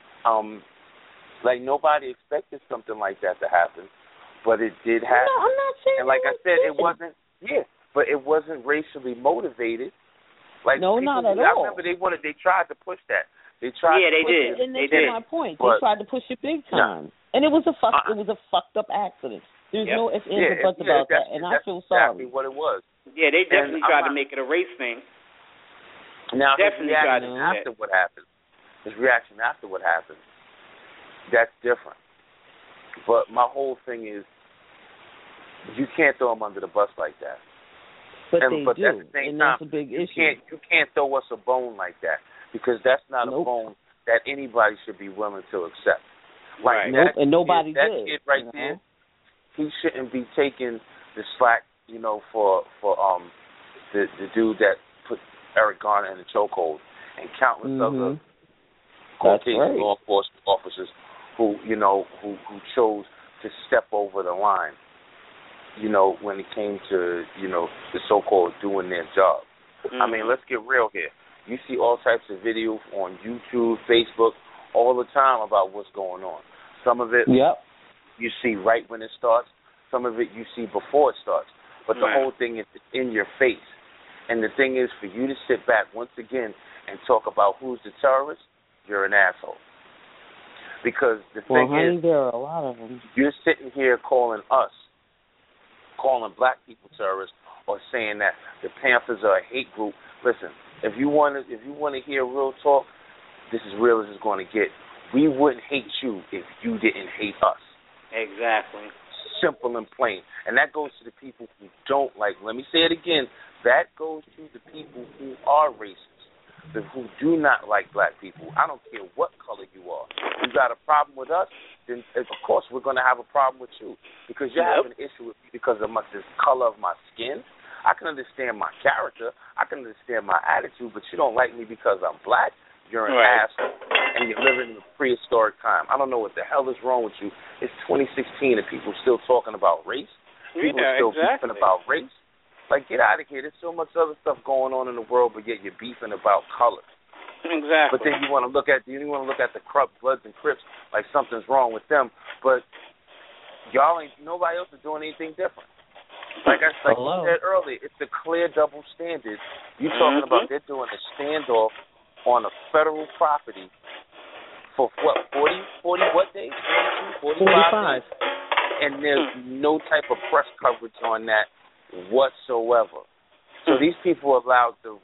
nobody expected something like that to happen, but it did happen. No, I'm not saying. And like I said, it wasn't. Yeah, but it wasn't racially motivated. No, not at all. I remember they tried to push that. They tried. Yeah, to they push did. It. And that's my point. They tried to push it big time, and it was a fucked up accident. There's no ifs, ands, or buts about that, and I feel sorry. That's exactly what it was. Yeah, they definitely tried to make it a race thing. Now definitely his reaction after what happened, that's different. But my whole thing is, you can't throw him under the bus like that. But at do, the same and time, that's a big issue. You can't throw us a bone like that, because that's not a bone that anybody should be willing to accept. Right. And nobody that did. Kid right there, he shouldn't be taking the slack, for the dude that put Eric Garner in the chokehold, and countless other Caucasian law enforcement officers who chose to step over the line, when it came to, the so-called doing their job. Mm-hmm. I mean, let's get real here. You see all types of videos on YouTube, Facebook, all the time about what's going on. Some of it you see right when it starts. Some of it you see before it starts. But the whole thing is in your face. And the thing is, for you to sit back once again and talk about who's the terrorist, you're an asshole. Because the thing is, there are a lot of them. You're sitting here calling black people terrorists, or saying that the Panthers are a hate group. Listen, if you want to hear real talk, this is real as it's going to get. We wouldn't hate you if you didn't hate us. Exactly. Simple and plain. And that goes to the people who don't like. Let me say it again. That goes to the people who are racist, who do not like black people. I don't care what color you are. You got a problem with us, then of course we're going to have a problem with you, because you have an issue with me because of the color of my skin. I can understand my character. I can understand my attitude, but you don't like me because I'm black. You're an asshole, and you're living in a prehistoric time. I don't know what the hell is wrong with you. It's 2016, and people are still talking about race. People are still beefing about race. Like, get out of here. There's so much other stuff going on in the world, but yet you're beefing about color. Exactly. But then you want to look at the Bloods and Crips like something's wrong with them, but nobody else is doing anything different. Like you said earlier, it's a clear double standard. You talking about they're doing a standoff on a federal property for what, 40 what days? 42, 45 days? And there's no type of press coverage on that whatsoever. So these people are allowed to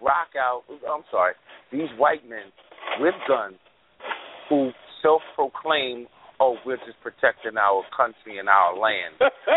these white men with guns who self-proclaim, we're just protecting our country and our land.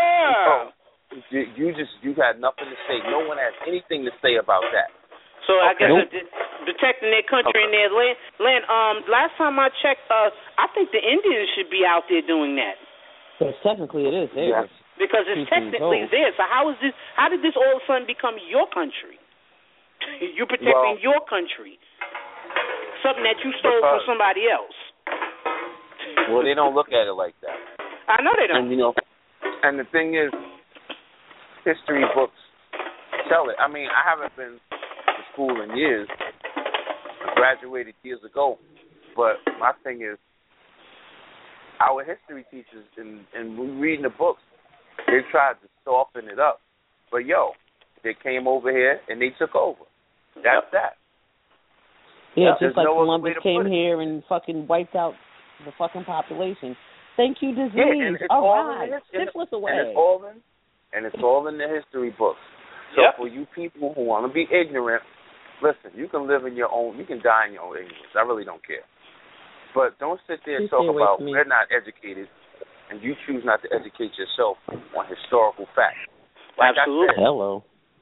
You got nothing to say. No one has anything to say about that. So I guess protecting their country and their land. Last time I checked, I think the Indians should be out there doing that. Because technically it is theirs. Because it's technically theirs. So how did this all of a sudden become your country? You're protecting your country. Something that you stole from somebody else. Well, they don't look at it like that. I know they don't. And, and the thing is, history books tell it. I mean, I haven't been to school in years. I graduated years ago. But my thing is, our history teachers, and we reading the books, they tried to soften it up. But, they came over here and they took over. That's that. Yeah, just like Columbus came here and fucking wiped out the fucking population. Thank you, disease. Yeah, and it's syphilis away. And it's all in the history books. So for you people who want to be ignorant, listen, you can live in your own, you can die in your own ignorance. I really don't care. But don't sit there and talk about we're not educated, and you choose not to educate yourself on historical facts. Like Absolutely. I said, Hello.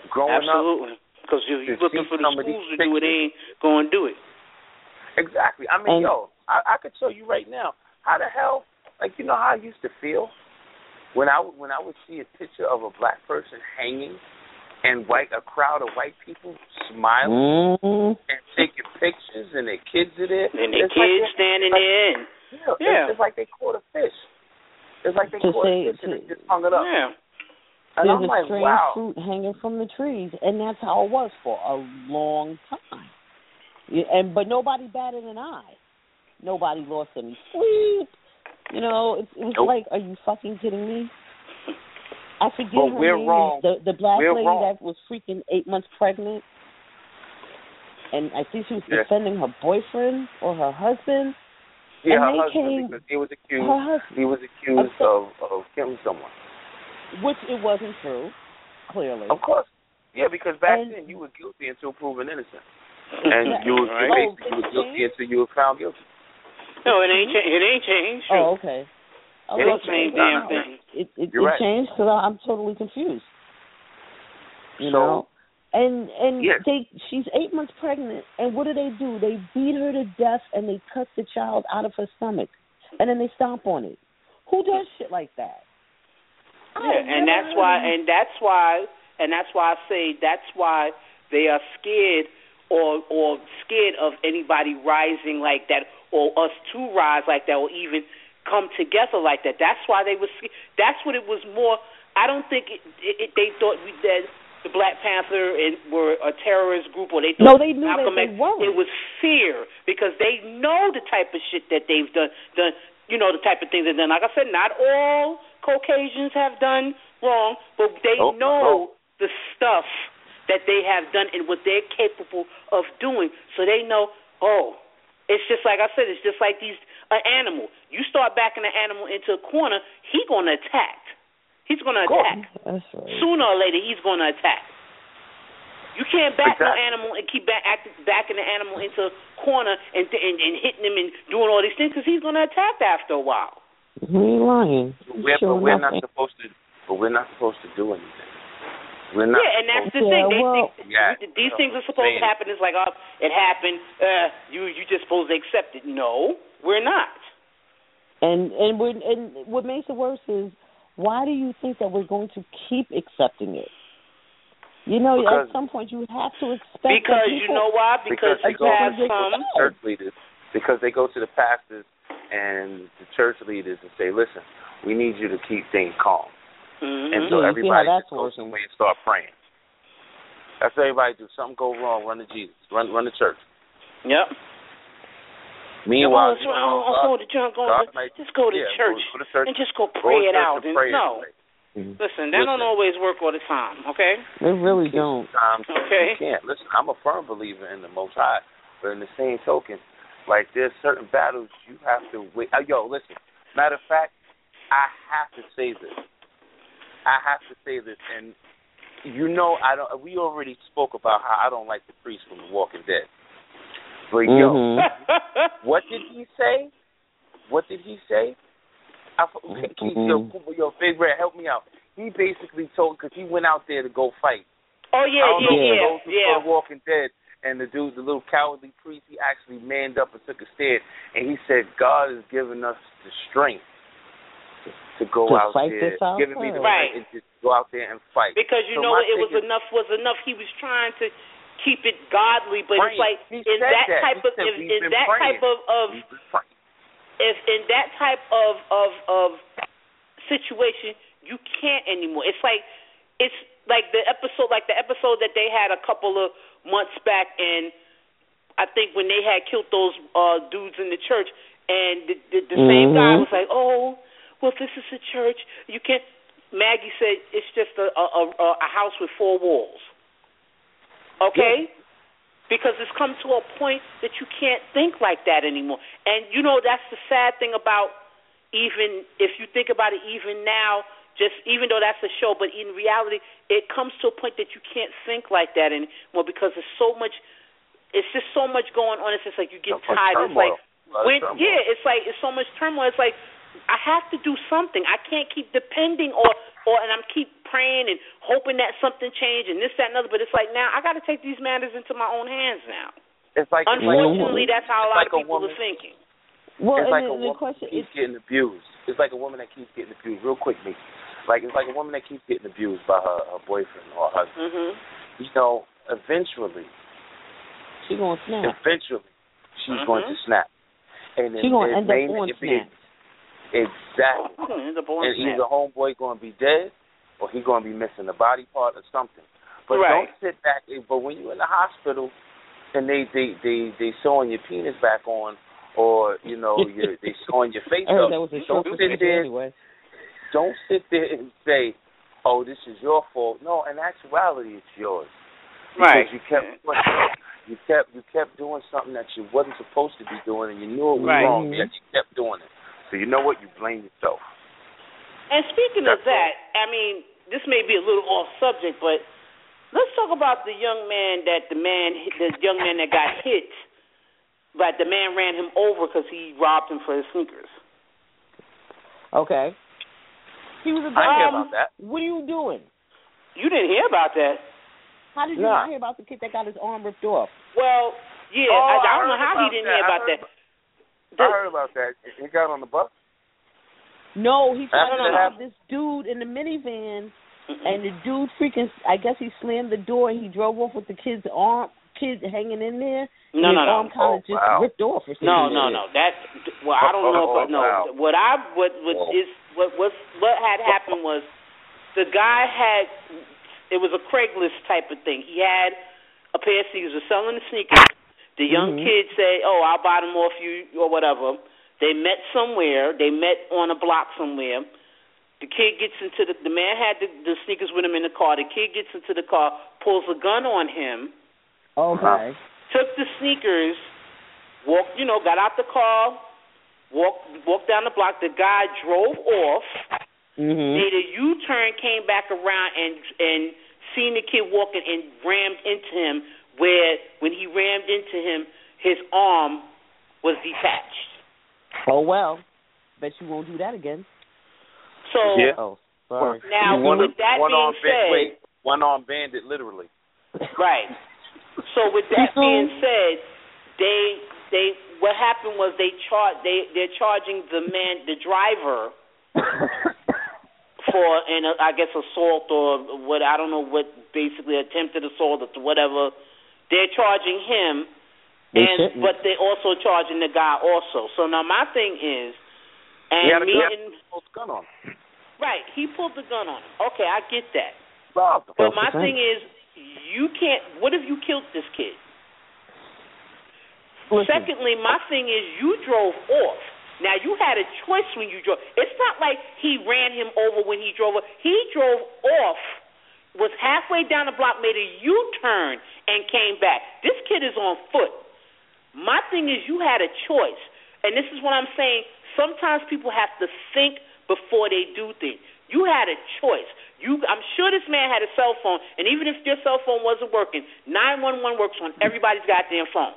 growing Absolutely. Because if you're looking for the schools to do it, they ain't going to do it. Exactly. I mean, I could show you right now. How the hell, like, you know how I used to feel when I would see a picture of a black person hanging and a crowd of white people smiling and taking pictures and their kids are there. And their kids standing there. It's like they caught a fish. It's like they caught a fish and they just hung it up. Yeah. And There's I'm a like, strange wow. fruit hanging from the trees, and that's how it was for a long time. But nobody batted an eye. Nobody lost any sleep. You know, it was like, are you fucking kidding me? I forget her name. Wrong. The black lady wrong. that was freaking 8 months pregnant, and I think she was defending her boyfriend or her husband. Yeah, and her husband, because he was accused of killing someone. Which it wasn't true, clearly. Of course. Yeah, because back then you were guilty until proven innocent. And you were guilty until you were found guilty. No, it ain't changed. Oh, okay. It ain't changed damn thing. It changed because I'm totally confused. You know? And she's 8 months pregnant, and what do? They beat her to death, and they cut the child out of her stomach, and then they stomp on it. Who does shit like that? Yeah, and that's why I say that's why they are scared or scared of anybody rising like that, or us to rise like that, or even come together like that. That's why they was. That's what it was more. I don't think they thought that the Black Panther were a terrorist group, or they thought they knew Malcolm that they weren't. It was fear because they know the type of shit that they've done. You know, the type of things they've done. Like I said, not all Caucasians have done wrong, but they know the stuff that they have done and what they're capable of doing. So they know, it's just like I said, it's just like an animal. You start backing an animal into a corner, he's going to attack. He's going to attack. That's right. Sooner or later, he's going to attack. You can't back no animal and keep backing the animal into a corner and hitting him and doing all these things because he's going to attack after a while. He ain't lying. We're not supposed to do anything. We're not. Yeah, and that's the thing. These things are supposed to happen. It's like, it happened. You just supposed to accept it. No, we're not. And what makes it worse is, why do you think that we're going to keep accepting it? You know, at some point you have to expect. Because you know why? Because they go have to the church leaders. Because they go to the pastors and the church leaders and say, "Listen, we need you to keep things calm." Mm-hmm. And so everybody just goes away and start praying. That's what everybody do. Something go wrong, run to Jesus, run to church. Yep. Meanwhile, just go to church and just go pray it out. Listen, that don't always work all the time. Okay. They really don't. Okay. You can't. Listen, I'm a firm believer in the Most High, but in the same token, like there's certain battles you have to wait. Listen. Matter of fact, I have to say this. And you know, we already spoke about how I don't like the priest from The Walking Dead. But what did he say? Big Red, help me out. He basically told, because he went out there to go fight. Oh yeah. The Walking Dead, and the little cowardly priest, he actually manned up and took a stand, and he said, "God has given us the strength to go out there, giving me the right and just go out there and fight." Because it was enough. He was trying to keep it godly, but it's like in that type of situation, you can't anymore. It's like the episode that they had a couple of months back, and I think when they had killed those dudes in the church, and the same guy was like, "Oh, well, this is a church. You can't." Maggie said it's just a house with four walls. Okay? Yeah. Because it's come to a point that you can't think like that anymore. And, that's the sad thing about, even if you think about it even now, even though that's a show, but in reality, it comes to a point that you can't think like that anymore because it's just so much going on. It's just like you get tired. It's like, it's so much turmoil. It's like, I have to do something. I can't keep depending and I'm keep praying and hoping that something changed and this, that, and other. But it's like now I got to take these matters into my own hands now. It's like unfortunately, that's how a lot of people are thinking. Well, it's like a the woman question keeps getting abused. It's like a woman that keeps getting abused. Real quick, Nick. It's like a woman that keeps getting abused by her boyfriend or husband. Mm-hmm. You know, eventually she's going to snap. Eventually, she's going to snap. And she's going to end up on snap. Exactly. End up on and snap. either homeboy going to be dead or he going to be missing a body part or something. But right. don't sit back. But when you're in the hospital and they sewing your penis back on, or you know they sewing your face up, that was a don't sit there. Anyway. Don't sit there and say, "Oh, this is your fault." No, in actuality, it's yours. Because you kept doing something that you wasn't supposed to be doing, and you knew it was wrong, yet you kept doing it. So you know what? You blame yourself. And speaking of that, I mean, this may be a little off subject, but let's talk about the young man that got hit. But the man ran him over because he robbed him for his sneakers. Okay. He was a I didn't hear about that. What are you doing? You didn't hear about that? How did you not hear about the kid that got his arm ripped off? Well, yeah, I don't know how he didn't hear about that. I heard about that. He got on the bus? No, he tried to rob this dude in the minivan, and the dude I guess he slammed the door and he drove off with the kid hanging in there. No. Arm kind of just ripped off or something. No. That's I don't know if What had happened was the guy it was a Craigslist type of thing. He had a pair of sneakers, was selling the sneakers. The young kid said, "Oh, I'll buy them off you," or whatever. They met somewhere. They met on a block somewhere. The kid gets into the man had the sneakers with him in the car. The kid gets into the car, pulls a gun on him. Okay. Took the sneakers, got out the car, walked down the block. The guy drove off, made a U-turn, came back around, and seen the kid walking and rammed into him, where when he rammed into him, his arm was detached. Oh, well. Bet you won't do that again. So, oh, sorry. Now, with that being said... one-armed bandit, literally. Right. So with that being said, what happened was they're charging the driver for I guess assault or what, I don't know what, basically attempted assault or whatever. They're charging him, but they're also charging the guy also. So now my thing is, he pulled the gun on him. Right, he pulled the gun on him. Okay, I get that. But my thing is, you can't. What if you killed this kid? Secondly, my thing is, you drove off. Now, you had a choice when you drove. It's not like he ran him over when he drove off. He drove off, was halfway down the block, made a U-turn, and came back. This kid is on foot. My thing is, you had a choice. And this is what I'm saying. Sometimes people have to think before they do things. You had a choice. I'm sure this man had a cell phone, and even if your cell phone wasn't working, 911 works on everybody's goddamn phone.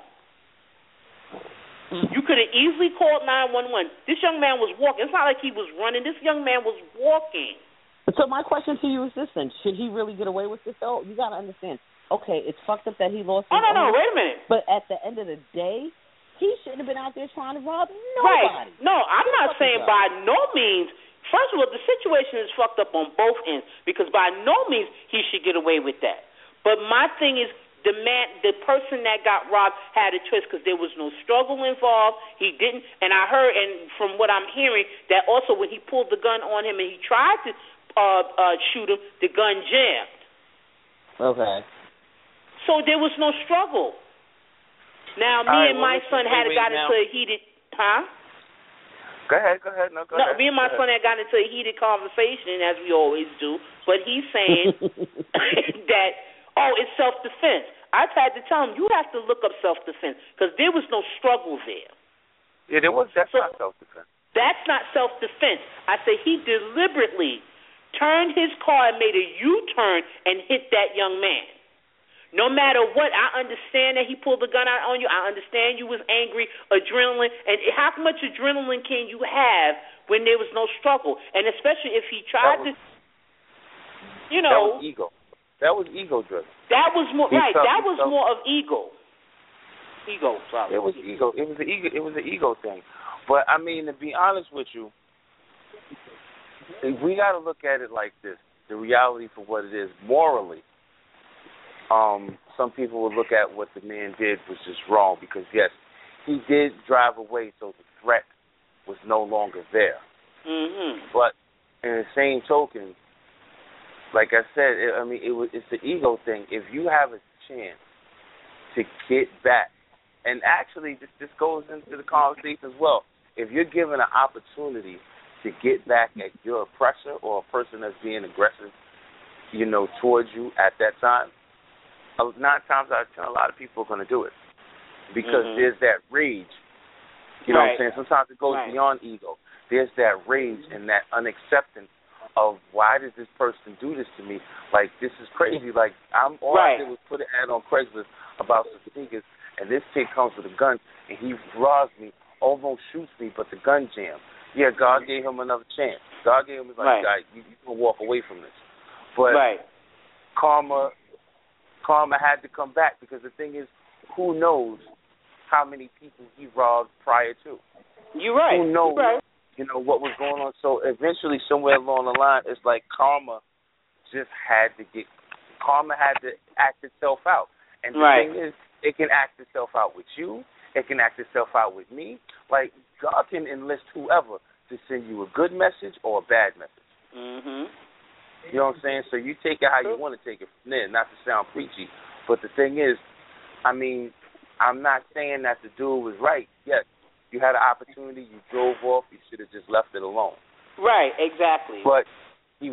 You could have easily called 911. This young man was walking. It's not like he was running. This young man was walking. So my question to you is this then. Should he really get away with this, though? You got to understand. Okay, it's fucked up that he lost his arm. No, wait a minute. But at the end of the day, he shouldn't have been out there trying to rob nobody. Right. No, I'm not saying by no means. First of all, the situation is fucked up on both ends because by no means he should get away with that. But my thing is, the person that got robbed had a choice because there was no struggle involved. He didn't, and I heard, and from what I'm hearing, that also when he pulled the gun on him and he tried to shoot him, the gun jammed. Okay. So there was no struggle. Now, me and my son had got into a heated, Go ahead. No, go ahead. Me and my son had gotten into a heated conversation, as we always do, but he's saying that, it's self-defense. I've had to tell him, you have to look up self-defense, because there was no struggle there. Yeah, that's not self-defense. That's not self-defense. I say he deliberately turned his car and made a U-turn and hit that young man. No matter what, I understand that he pulled the gun out on you. I understand you was angry, adrenaline. And how much adrenaline can you have when there was no struggle? And especially if he tried to... You That know. was ego. That was ego driven. That was more right. That was felt, more of ego. Ego, sorry. It was ego. It was the ego. It was the ego thing. But I mean, to be honest with you, we got to look at it like this: the reality for what it is morally. Some people will look at what the man did was just wrong because yes, he did drive away, so the threat was no longer there. Mm-hmm. But in the same token, like I said, it's the ego thing. If you have a chance to get back, and actually this goes into the conversation as well. If you're given an opportunity to get back at your oppressor or a person that's being aggressive, towards you at that time, 9 times out of 10, a lot of people are going to do it because there's that rage. You know what I'm saying? Sometimes it goes beyond ego. There's that rage and that unacceptance of why did this person do this to me? Like, this is crazy. Like, all I did was put an ad on Craigslist about some sneakers, and this kid comes with a gun, and he robs me, almost shoots me, but the gun jammed. Yeah, God gave him another chance. God gave him, like, guy, you can walk away from this. But karma had to come back because the thing is, who knows how many people he robbed prior to? You're right. Who knows? You're right. What was going on. So eventually, somewhere along the line, it's like karma had to act itself out. And the thing is, it can act itself out with you. It can act itself out with me. Like, God can enlist whoever to send you a good message or a bad message. Mm-hmm. You know what I'm saying? So you take it how you want to take it from there, not to sound preachy. But the thing is, I'm not saying that the dude was right. Yes, you had an opportunity, you drove off, you should have just left it alone. Right, exactly. But his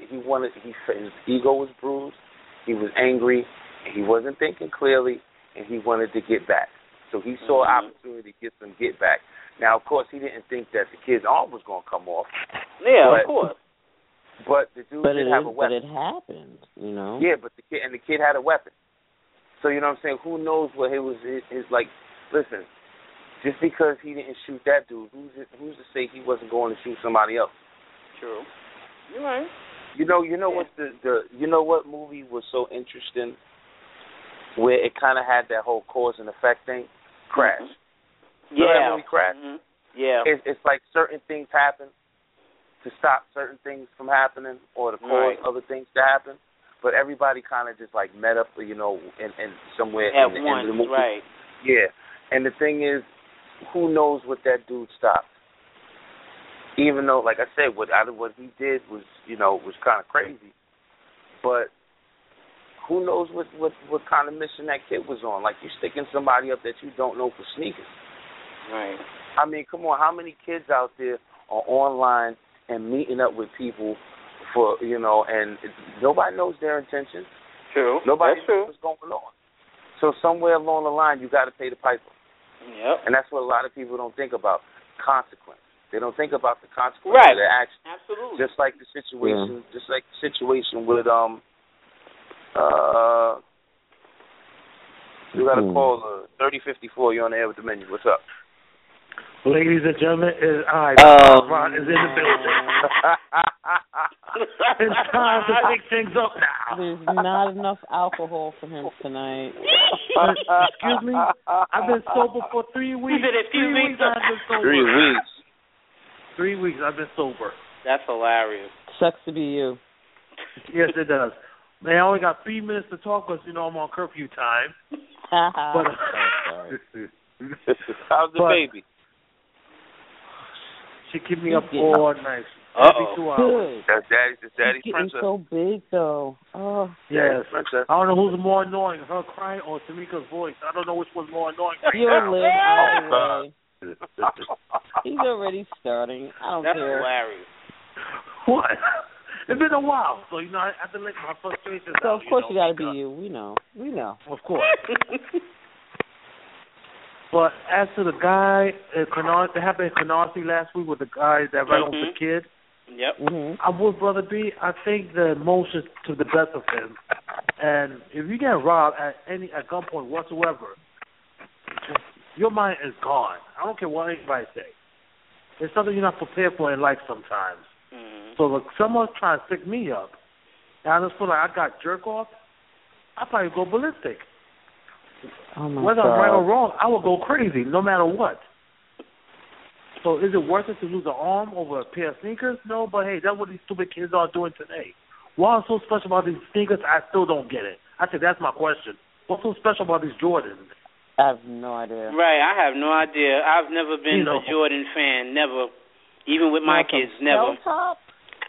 ego was bruised, he was angry, and he wasn't thinking clearly, and he wanted to get back. So he saw an opportunity to get some get back. Now, of course, he didn't think that the kid's arm was going to come off. Yeah, of course. But the dude did have a weapon. But it happened, Yeah, but the kid had a weapon. So, you know what I'm saying? Who knows what it was his like, listen, just because he didn't shoot that dude, who's to say he wasn't going to shoot somebody else? True. You're right. You know what what movie was so interesting where it kind of had that whole cause and effect thing? Crash. Mm-hmm. Yeah. That movie Crash? Mm-hmm. Yeah. It's like certain things happen to stop certain things from happening or to cause other things to happen. But everybody kind of just like met up, in somewhere at in the once, end of the movie. right? Yeah, and the thing is, who knows what that dude stopped? Even though, like I said, what he did was, was kind of crazy. But who knows what kind of mission that kid was on? Like, you're sticking somebody up that you don't know for sneakers. Right. I mean, come on, how many kids out there are online and meeting up with people for, and nobody knows their intentions. True. Nobody That's knows what's going on. So somewhere along the line, you got to pay the piper. Yep. And that's what a lot of people don't think about, consequence. They don't think about the consequence right. of their actions. Absolutely. Just like the situation with you got to call 3054. You're on the air with the menu. What's up? Ladies and gentlemen, Ron is in the building. It's time to pick things up now. There's not enough alcohol for him tonight. Excuse me? I've been sober for 3 weeks. 3 weeks I've been sober. 3 weeks. 3 weeks I've been sober. That's hilarious. Sucks to be you. Yes, it does. Man, I only got 3 minutes to talk because, I'm on curfew time. But how's the baby? She keep me up all night. Every 2 hours. That's daddy's She's princess. so big, though. Oh. Yes. Princess. I don't know who's more annoying, her crying or Tamika's voice. I don't know which one's more annoying. You'll live either way. He's already starting. I don't care. That's hilarious. What? It's been a while, so I have to let my frustrations out. So of course you got to be you. We know. Of course. But as to the guy, it happened in Canarsie last week with the guy that ran over the kid. Yep. Mm-hmm. I would, Brother B, I think the emotions to the best of him. And if you get robbed at gunpoint whatsoever, your mind is gone. I don't care what anybody say. It's something you're not prepared for in life sometimes. Mm-hmm. So look, someone's trying to stick me up, and I just feel like I got jerk off, I'd probably go ballistic. Oh my Whether God. I'm right or wrong, I would go crazy no matter what. So is it worth it to lose an arm over a pair of sneakers? No, but hey, that's what these stupid kids are doing today. What's so special about these sneakers? I still don't get it. I think that's my question. What's so special about these Jordans? I have no idea. Right, I have no idea. I've never been a Jordan fan, never. Even with my kids, never. Top?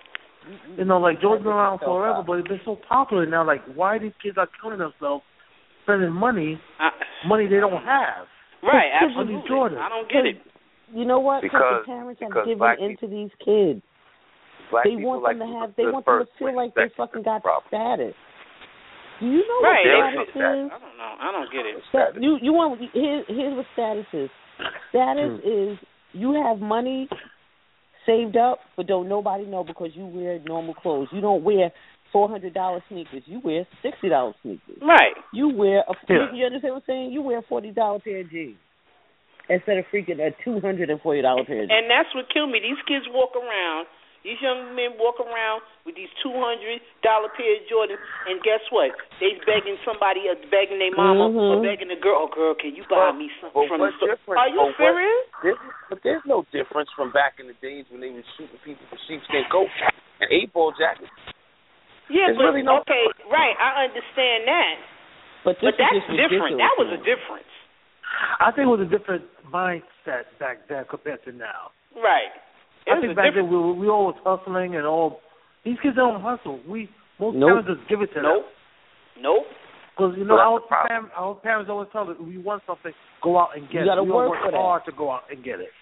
Like Jordan's been around forever, but it's been so popular now. Like, why these kids are killing themselves, spending money they don't have? Right, on these Jordans. I don't get it. You know what? Because the parents have given into these kids. They want them to have. They want them to feel like they fucking got status. Do you know what status is? I don't know. I don't get it. You want here's what status is. Status is you have money saved up, but don't nobody know because you wear normal clothes. You don't wear $400 sneakers. You wear $60 sneakers. Right. You wear you understand what I'm saying? You wear a $40 pair of jeans instead of freaking a $240 pair of jeans. And that's what killed me. These kids walk around. These young men walk around with these $200 pair of Jordans, and guess what? They begging somebody, begging their mama, or begging the girl, oh, girl, can you buy me something from the store? Are you serious? But there's no difference from back in the days when they were shooting people with sheepskin coats and 8-ball jackets. Yeah, there's but, really no okay, right, I understand that. But that's different. That was a difference. I think it was a different mindset back then compared to now. Right. I think back then we all was hustling and all. These kids don't hustle. Most parents just give it to them. Nope. Because our parents always tell us, if you want something, go out and get it. You work hard to go out and get it.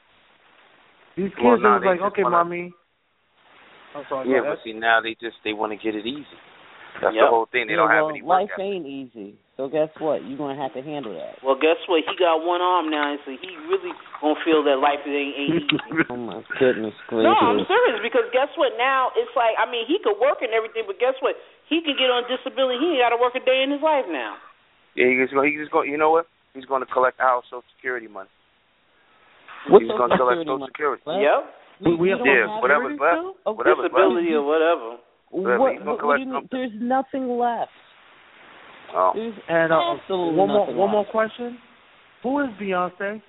These kids are like, okay, mommy. I'm sorry. Yeah, but see now they want to get it easy. That's the whole thing. They don't have any work. Life ain't easy. So guess what? You're going to have to handle that. Well, guess what? He got one arm now, so he really going to feel that life ain't easy. Oh, my goodness gracious. No, I'm serious, because guess what? Now it's like, I mean, he could work and everything, but guess what? He can get on disability. He ain't got to work a day in his life now. Yeah, he's just going, you know what? He's going to collect our Social Security money. What's he's going to collect Social Security. Yep. Whatever left. Disability or whatever. What do you mean? There's nothing left. Oh. There's and absolutely one more question. Who is Beyonce?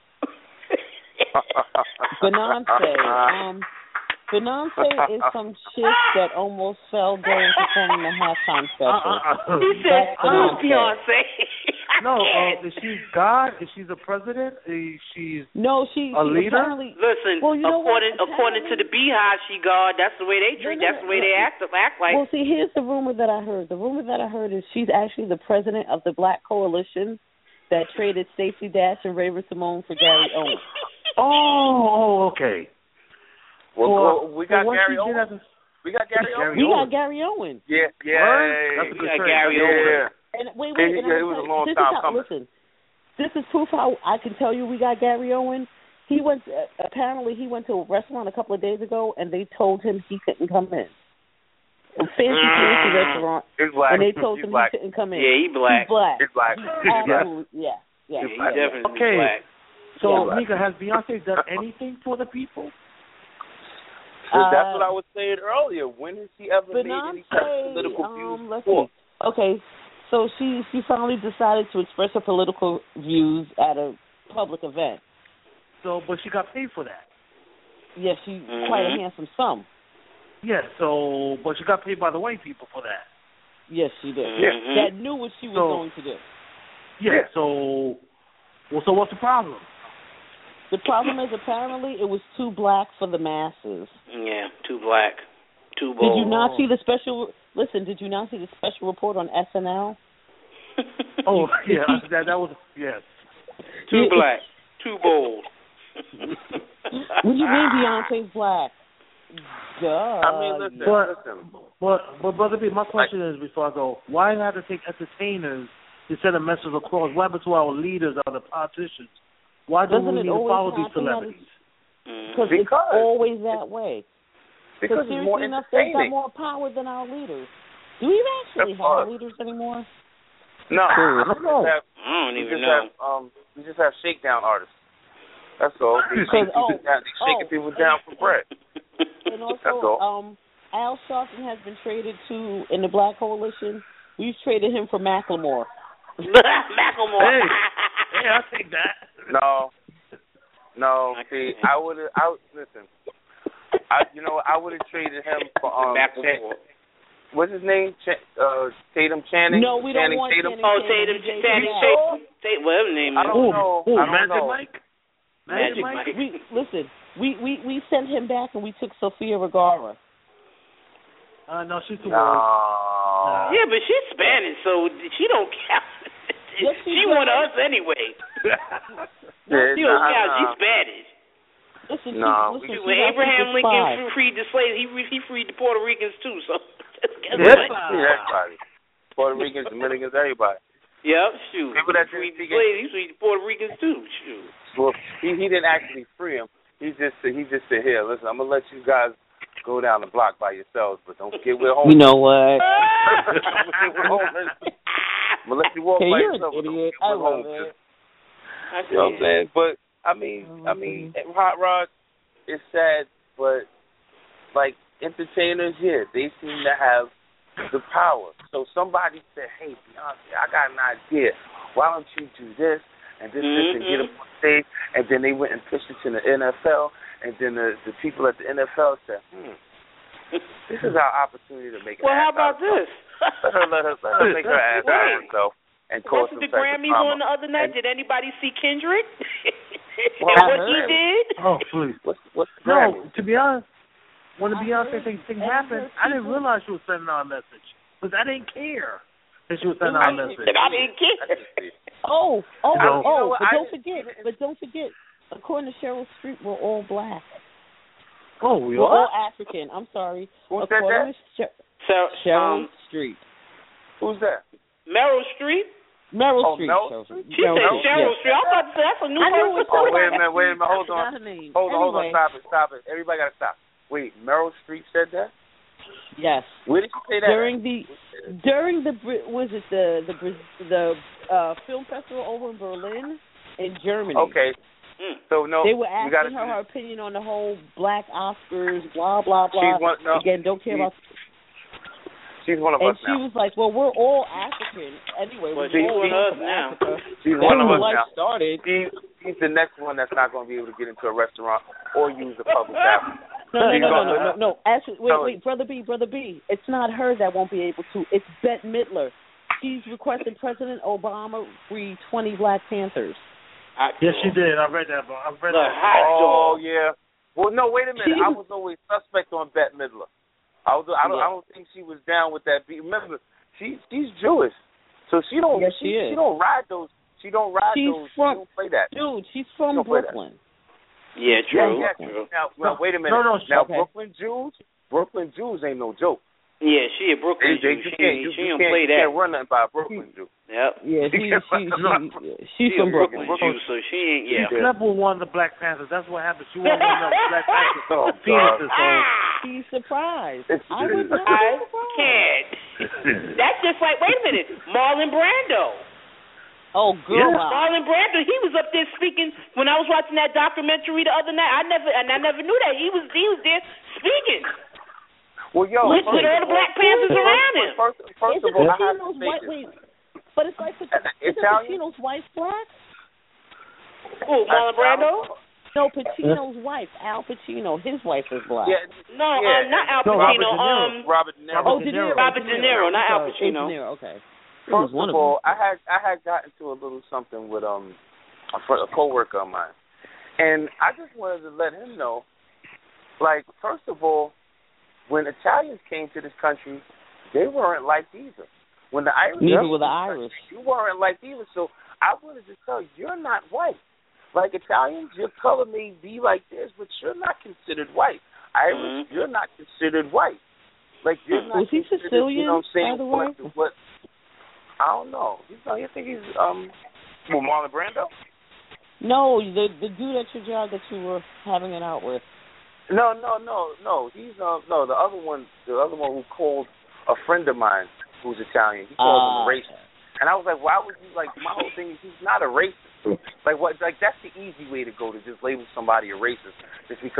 Beyonce is some chick that almost fell during performing the halftime special. He said, "Who's Beyonce?" No, is she God? Is she the president? Is she a leader? Listen, according to the Beehive, she God. That's the way they treat. That's the way they act like. Well, see, here's the rumor that I heard. The rumor that I heard is she's actually the president of the Black Coalition that traded Stacey Dash and Raven Simone for Gary Owens. Oh, okay. Well, we got Gary Owens. We got Gary Owens. Yeah. That's a good trade. Gary Owens. And wait, it was a long time coming. Listen, this is proof how I can tell you we got Gary Owens. He went. Apparently, he went to a restaurant a couple of days ago, and they told him he couldn't come in. A fancy restaurant, and they told him he couldn't come in. Yeah, he black. He's black. Absolutely, yeah. He definitely black. Okay, so Mika, has Beyonce done anything for the people? That's what I was saying earlier. When has she ever made any kind of political views before? Okay, so she finally decided to express her political views at a public event. So, but she got paid for that. Yes, quite a handsome sum. Yes, but she got paid by the white people for that. Yes, she did. That knew what she was going to do. Yeah, so what's the problem? The problem is apparently it was too black for the masses. Yeah, too black. Too bold. Did you not see the special... Listen, did you not see the special report on SNL? Oh, yeah, that was... Yes. Too black. Too bold. What do you mean Beyonce's black? Duh. I mean, listen. But Brother B, my question is, before I go, why do I have to take entertainers to send a message across? What happened to our leaders, our politicians? Why do we need to follow these celebrities? Because it's always that way. Because it's more enough, they've got more power than our leaders. Do we actually have leaders anymore? No. I don't even know. We just have shakedown artists. That's all. They shaking people down for bread. And also, Al Sharpton has been traded to in the Black Coalition, we've traded him for Macklemore. Macklemore. Hey, I'll take that. No. See, I listen. I would have traded him for Macklemore. What's his name? Tatum Channing. No, we don't want Tatum. Tatum. Whatever his name is. I don't know. Magic Mike. Magic Mike. We sent him back and we took Sofia Vergara. No, she's too No. old. Yeah, but she's Spanish, so she don't count. Yes, she one of us anyway. She don't count. She's Spanish. Listen, when Abraham Lincoln freed the slaves, he freed the Puerto Ricans too. So everybody. Puerto Ricans, Dominicans, everybody. Yep, shoot. People that freed the slaves, he freed the Puerto Ricans too. Shoot. Well, he didn't actually free him. He just said, here, listen, I'm gonna let you guys go down the block by yourselves, but don't get with homeless. You know what? I'm gonna let you walk by yourself. You're an idiot. I love it. You know what I'm saying? But I mean, Hot Rod, it's sad, but like entertainers here, they seem to have the power. So somebody said, "Hey, Beyonce, I got an idea. Why don't you do this and this and get up on stage?" And then they went and pitched it to the NFL, and then the people at the NFL said, "This is our opportunity to make." Well, how about this? Let her make her ass out of herself and cause some the Grammys on the other night? Did anybody see Kendrick? Well, and what he did? Oh, please. What's the No, Grammys? to be honest, when the Beyonce thing happened, I didn't realize she was sending out a message. Because I didn't care that she was sending out a message. I didn't care. But don't forget, according to Cheryl Streep, we're all black. Oh, we We're are? all African. I'm sorry. Who said that? Cheryl Streep. Who's that? Meryl Streep? Meryl Streep. Meryl Streep? She said Cheryl Streep. I thought that's a new person. Oh, wait a minute. Hold on. Anyway. Hold on. Stop it. Everybody got to stop. Wait, Meryl Streep said that? Yes. Where did she say that? During the film festival over in Berlin, in Germany. Okay. So no, they were asking her opinion on the whole black Oscars, blah blah blah. Again, don't care about. She's one of us now. And she was like, "Well, we're all African anyway. Well, she's one of us now. She's one of us now. Started. She's the next one that's not going to be able to get into a restaurant or use a public bathroom. No. Actually, wait, Brother B. It's not her that won't be able to. It's Bette Midler. She's requested President Obama free 20 Black Panthers. Yes, she did. I read that. Oh, yeah. Well, no, wait a minute. I was always suspect on Bette Midler. I don't think she was down with that beat. Remember, she's Jewish, so she don't. Yes, she is. She don't ride those. She don't play that. Dude, she's from Brooklyn. Yeah, true. Yeah, true. Now, wait a minute. Now, okay. Brooklyn Jews ain't no joke. Yeah, she a Brooklyn Jew. She don't play that. You can't run nothing by a Brooklyn Jew. Yep. Yeah, she's from Brooklyn. Jew, so she ain't. Yeah. She slept with one of the Black Panthers. That's what happened. She wanted one of the Black Panthers. Penises. She's surprised. I can't. That's just like, wait a minute, Marlon Brando. Oh, good. Yeah. Marlon Brando, he was up there speaking when I was watching that documentary the other night. I never knew that he was there speaking. Well, yo, with all the Black Panthers around him. First of all, I have to say this. But it's like Pacino's wife black? Who, Marlon Brando? No, Pacino's wife, Al Pacino. His wife is black. Yeah, not Al Pacino. Robert De Niro. Oh, De Niro. Robert De Niro, not Al Pacino. De Niro, okay. First of all, I had gotten into a little something with a coworker of mine, and I just wanted to let him know, like, first of all, when Italians came to this country, they weren't like either. When the Irish neither were the Irish. You weren't like either. So I wanted to tell you, you're not white. Like Italians, your color may be like this, but you're not considered white. Irish, you're not considered white. Like you're not. Was he Sicilian? You know what I'm saying? By the way? What? I don't know. You think he's Marlon Brando? No, the dude at your job that you were having it out with. No. He's no the other one. The other one who called a friend of mine who's Italian. He called him a racist, and I was like, why would you like? My whole thing is he's not a racist. Like what? Like that's the easy way to go to just label somebody a racist, just because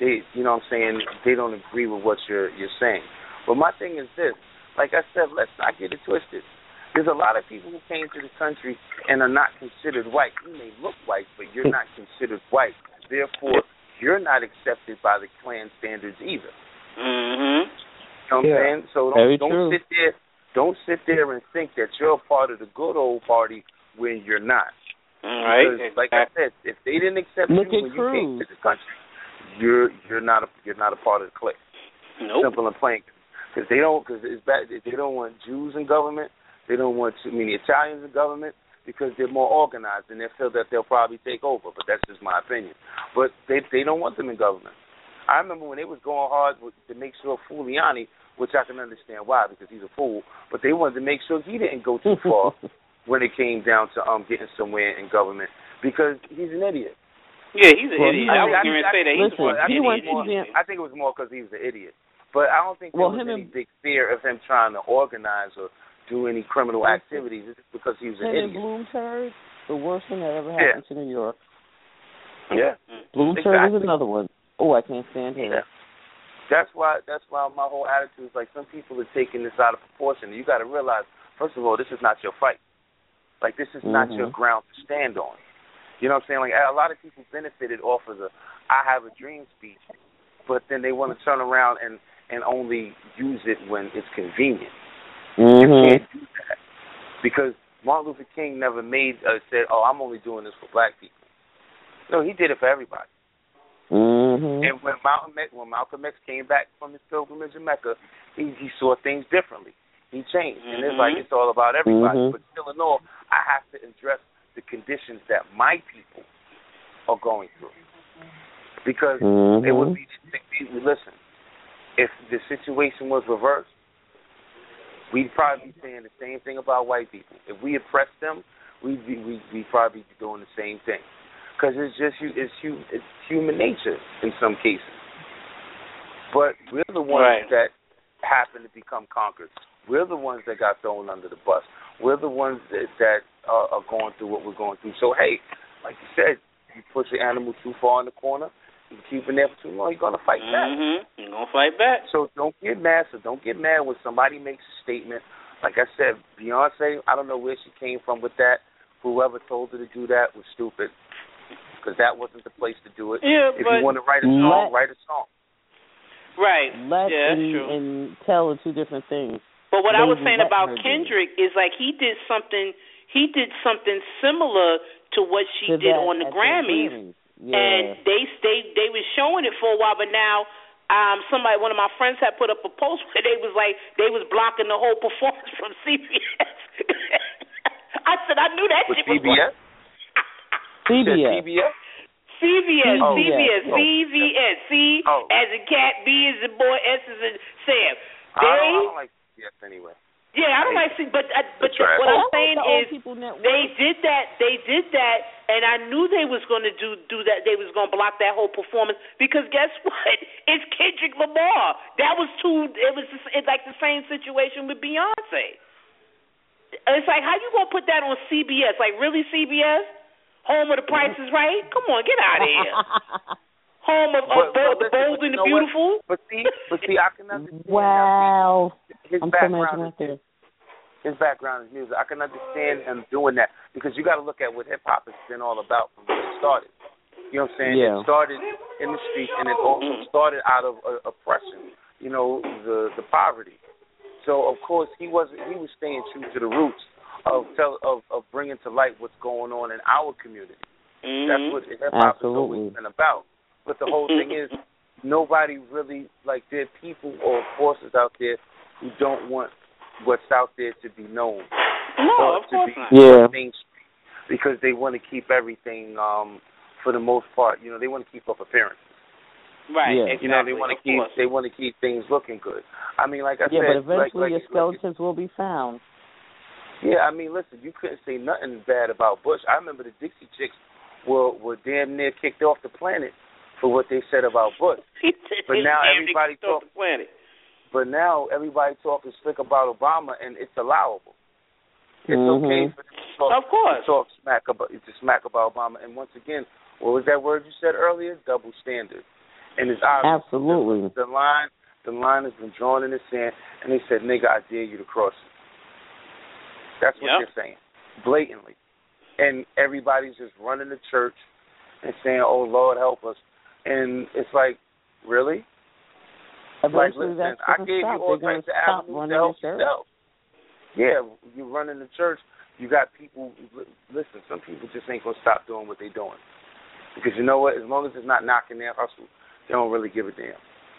they, you know what I'm saying, they don't agree with what you're saying. But my thing is this, like I said, let's not get it twisted. There's a lot of people who came to the country and are not considered white. You may look white, but you're not considered white. Therefore, you're not accepted by the Klan standards either. Mm-hmm. You know what I'm saying? So don't sit there and think that you're a part of the good old party when you're not. Right. Because, like I said, if they didn't accept you when you came to the country, you're not a part of the clique. Nope. Simple and plain. Because they don't want Jews in government. They don't want too many Italians in government because they're more organized and they feel that they'll probably take over. But that's just my opinion. But they don't want them in government. I remember when they was going hard to make sure Giuliani, which I can understand why because he's a fool, but they wanted to make sure he didn't go too far when it came down to getting somewhere in government because he's an idiot. Yeah, he's an idiot. I was going to say that he's an idiot. I think it was more because he was an idiot. But I don't think there was any big fear of him trying to organize or do any criminal activities. It's because he was an idiot. Bloomberg, the worst thing that ever happened to New York. Yeah. Bloomberg is another one. Oh, I can't stand him. Yeah. That's why my whole attitude is like some people are taking this out of proportion. You got to realize, first of all, this is not your fight. Like this is not your ground to stand on. You know what I'm saying? Like a lot of people benefited off of the "I have a dream" speech, but then they want to turn around and only use it when it's convenient. You can't do that because Martin Luther King never said, "Oh, I'm only doing this for black people." No, he did it for everybody. And when Malcolm X came back from his pilgrimage in Mecca, he saw things differently. He changed, and it's like it's all about everybody. But still in all, I have to address the conditions that my people are going through because it would be listen. If the situation was reversed, we'd probably be saying the same thing about white people. If we oppressed them, we'd probably be doing the same thing. Because it's human nature in some cases. But we're the ones that happen to become conquered. We're the ones that got thrown under the bus. We're the ones that are going through what we're going through. So, hey, like you said, you push the animal too far in the corner, you keep it there for too long, you're going to fight back. You're going to fight back. So don't get mad. Don't get mad when somebody makes a statement. Like I said, Beyonce, I don't know where she came from with that. Whoever told her to do that was stupid because that wasn't the place to do it. Yeah, if you want to write a song, write a song. Right. Let that's true. And tell are two different things. But what I was saying about Kendrick is like he did something similar to what she did on the Grammys. Yeah. And they was showing it for a while, but now one of my friends had put up a post where they was blocking the whole performance from CBS. I said I knew that shit was CBS. CBS. CBS. Oh, CBS. yeah. CBS. C as in cat, B as in boy, S as in Sam. I don't like CBS anyway. Yeah, I don't like but what I'm saying is they did that, and I knew they was going to do that. They was going to block that whole performance because guess what? It's Kendrick Lamar. It's like the same situation with Beyonce. It's like how you going to put that on CBS? Like really CBS? Home of the Price is Right? Come on, get out of here. Home of the Bold and the Beautiful. But see, I can understand. Wow. His background is music. I can understand him doing that because you got to look at what hip hop has been all about from when it started. You know what I'm saying? Yeah. It started in the streets and it also started out of oppression. You know, the poverty. So of course he was staying true to the roots of bringing to light what's going on in our community. That's what hip hop has always been about. But the whole thing is, nobody really, like, there are people or forces out there who don't want what's out there to be known. No, of course not. Yeah. Mainstream, because they want to keep everything, for the most part, you know, they want to keep up appearances. Right. Yeah. Exactly. You know, they want to keep things looking good. I mean, like I said, but eventually your skeletons will be found. Yeah, I mean, listen, you couldn't say nothing bad about Bush. I remember the Dixie Chicks were damn near kicked off the planet for what they said about Bush. But now everybody talking slick about Obama, and it's allowable. It's okay for them to talk smack about Obama. And once again, what was that word you said earlier? Double standard. And it's obvious. Absolutely. The line has been drawn in the sand, and they said, nigga, I dare you to cross it. That's what they're saying, blatantly. And everybody's just running to church and saying, oh, Lord, help us. And it's like, really? Like, listen, I gave you all types of avenues to help yourself. Yeah, you run in the church, you got people, listen, some people just ain't going to stop doing what they're doing. Because you know what? As long as it's not knocking their hustle, they don't really give a damn.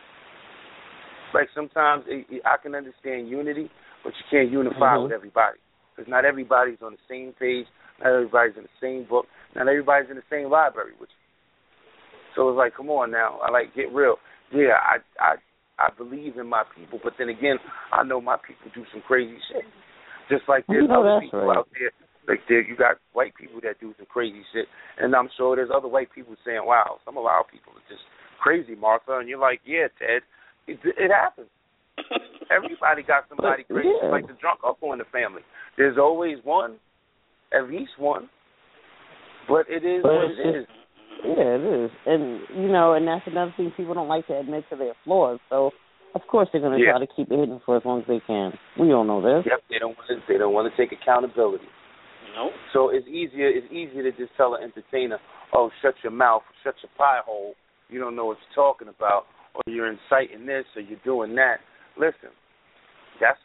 Like sometimes I can understand unity, but you can't unify with everybody. Because not everybody's on the same page, not everybody's in the same book, not everybody's in the same library with you. So it's like, come on now, get real. Yeah, I believe in my people, but then again, I know my people do some crazy shit. Just like there's other people out there, you got white people that do some crazy shit, and I'm sure there's other white people saying, wow, some of our people are just crazy, Martha, and you're like, yeah, Ted, it happens. Everybody got somebody crazy, like the drunk uncle in the family. There's always one, at least one, but it is what it is. Yeah, it is. And, and that's another thing, people don't like to admit to their flaws. So, of course, they're going to try to keep it hidden for as long as they can. We all know this. Yep, they don't want to take accountability. Nope. So it's easier to just tell an entertainer, oh, shut your mouth, shut your pie hole. You don't know what you're talking about, or you're inciting this, or you're doing that. Listen, that's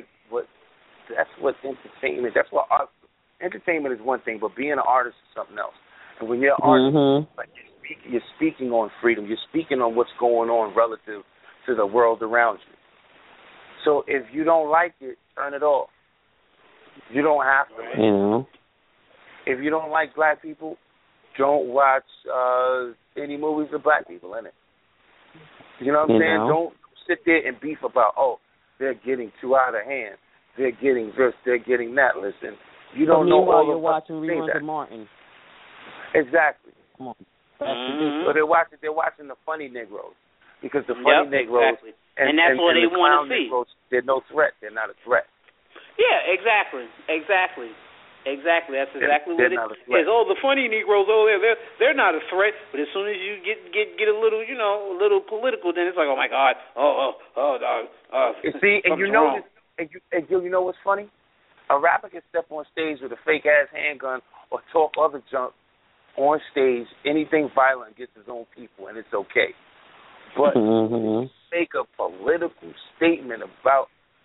what entertainment. That's what art. Entertainment is one thing, but being an artist is something else. And when you're an artist, like you're speaking on freedom. You're speaking on what's going on relative to the world around you. So if you don't like it, turn it off. You don't have to. If you don't like black people, don't watch any movies with black people in it. You know what I'm saying? Don't sit there and beef about, oh, they're getting too out of hand. They're getting this, they're getting that. Listen, you don't know all you're of watching reruns of Martin. Exactly. Come on. So they're watching the funny Negroes. Because the funny Negroes and that's what they want to see. Negroes, they're no threat. They're not a threat. Yeah, exactly. That's exactly what it is. Oh, the funny Negroes, they're not a threat. But as soon as you get a little, a little political, then it's like, oh my God, see, and you know this, and you know what's funny? A rapper can step on stage with a fake ass handgun or talk other junk on stage, anything violent against his own people, and it's okay. But make a political statement about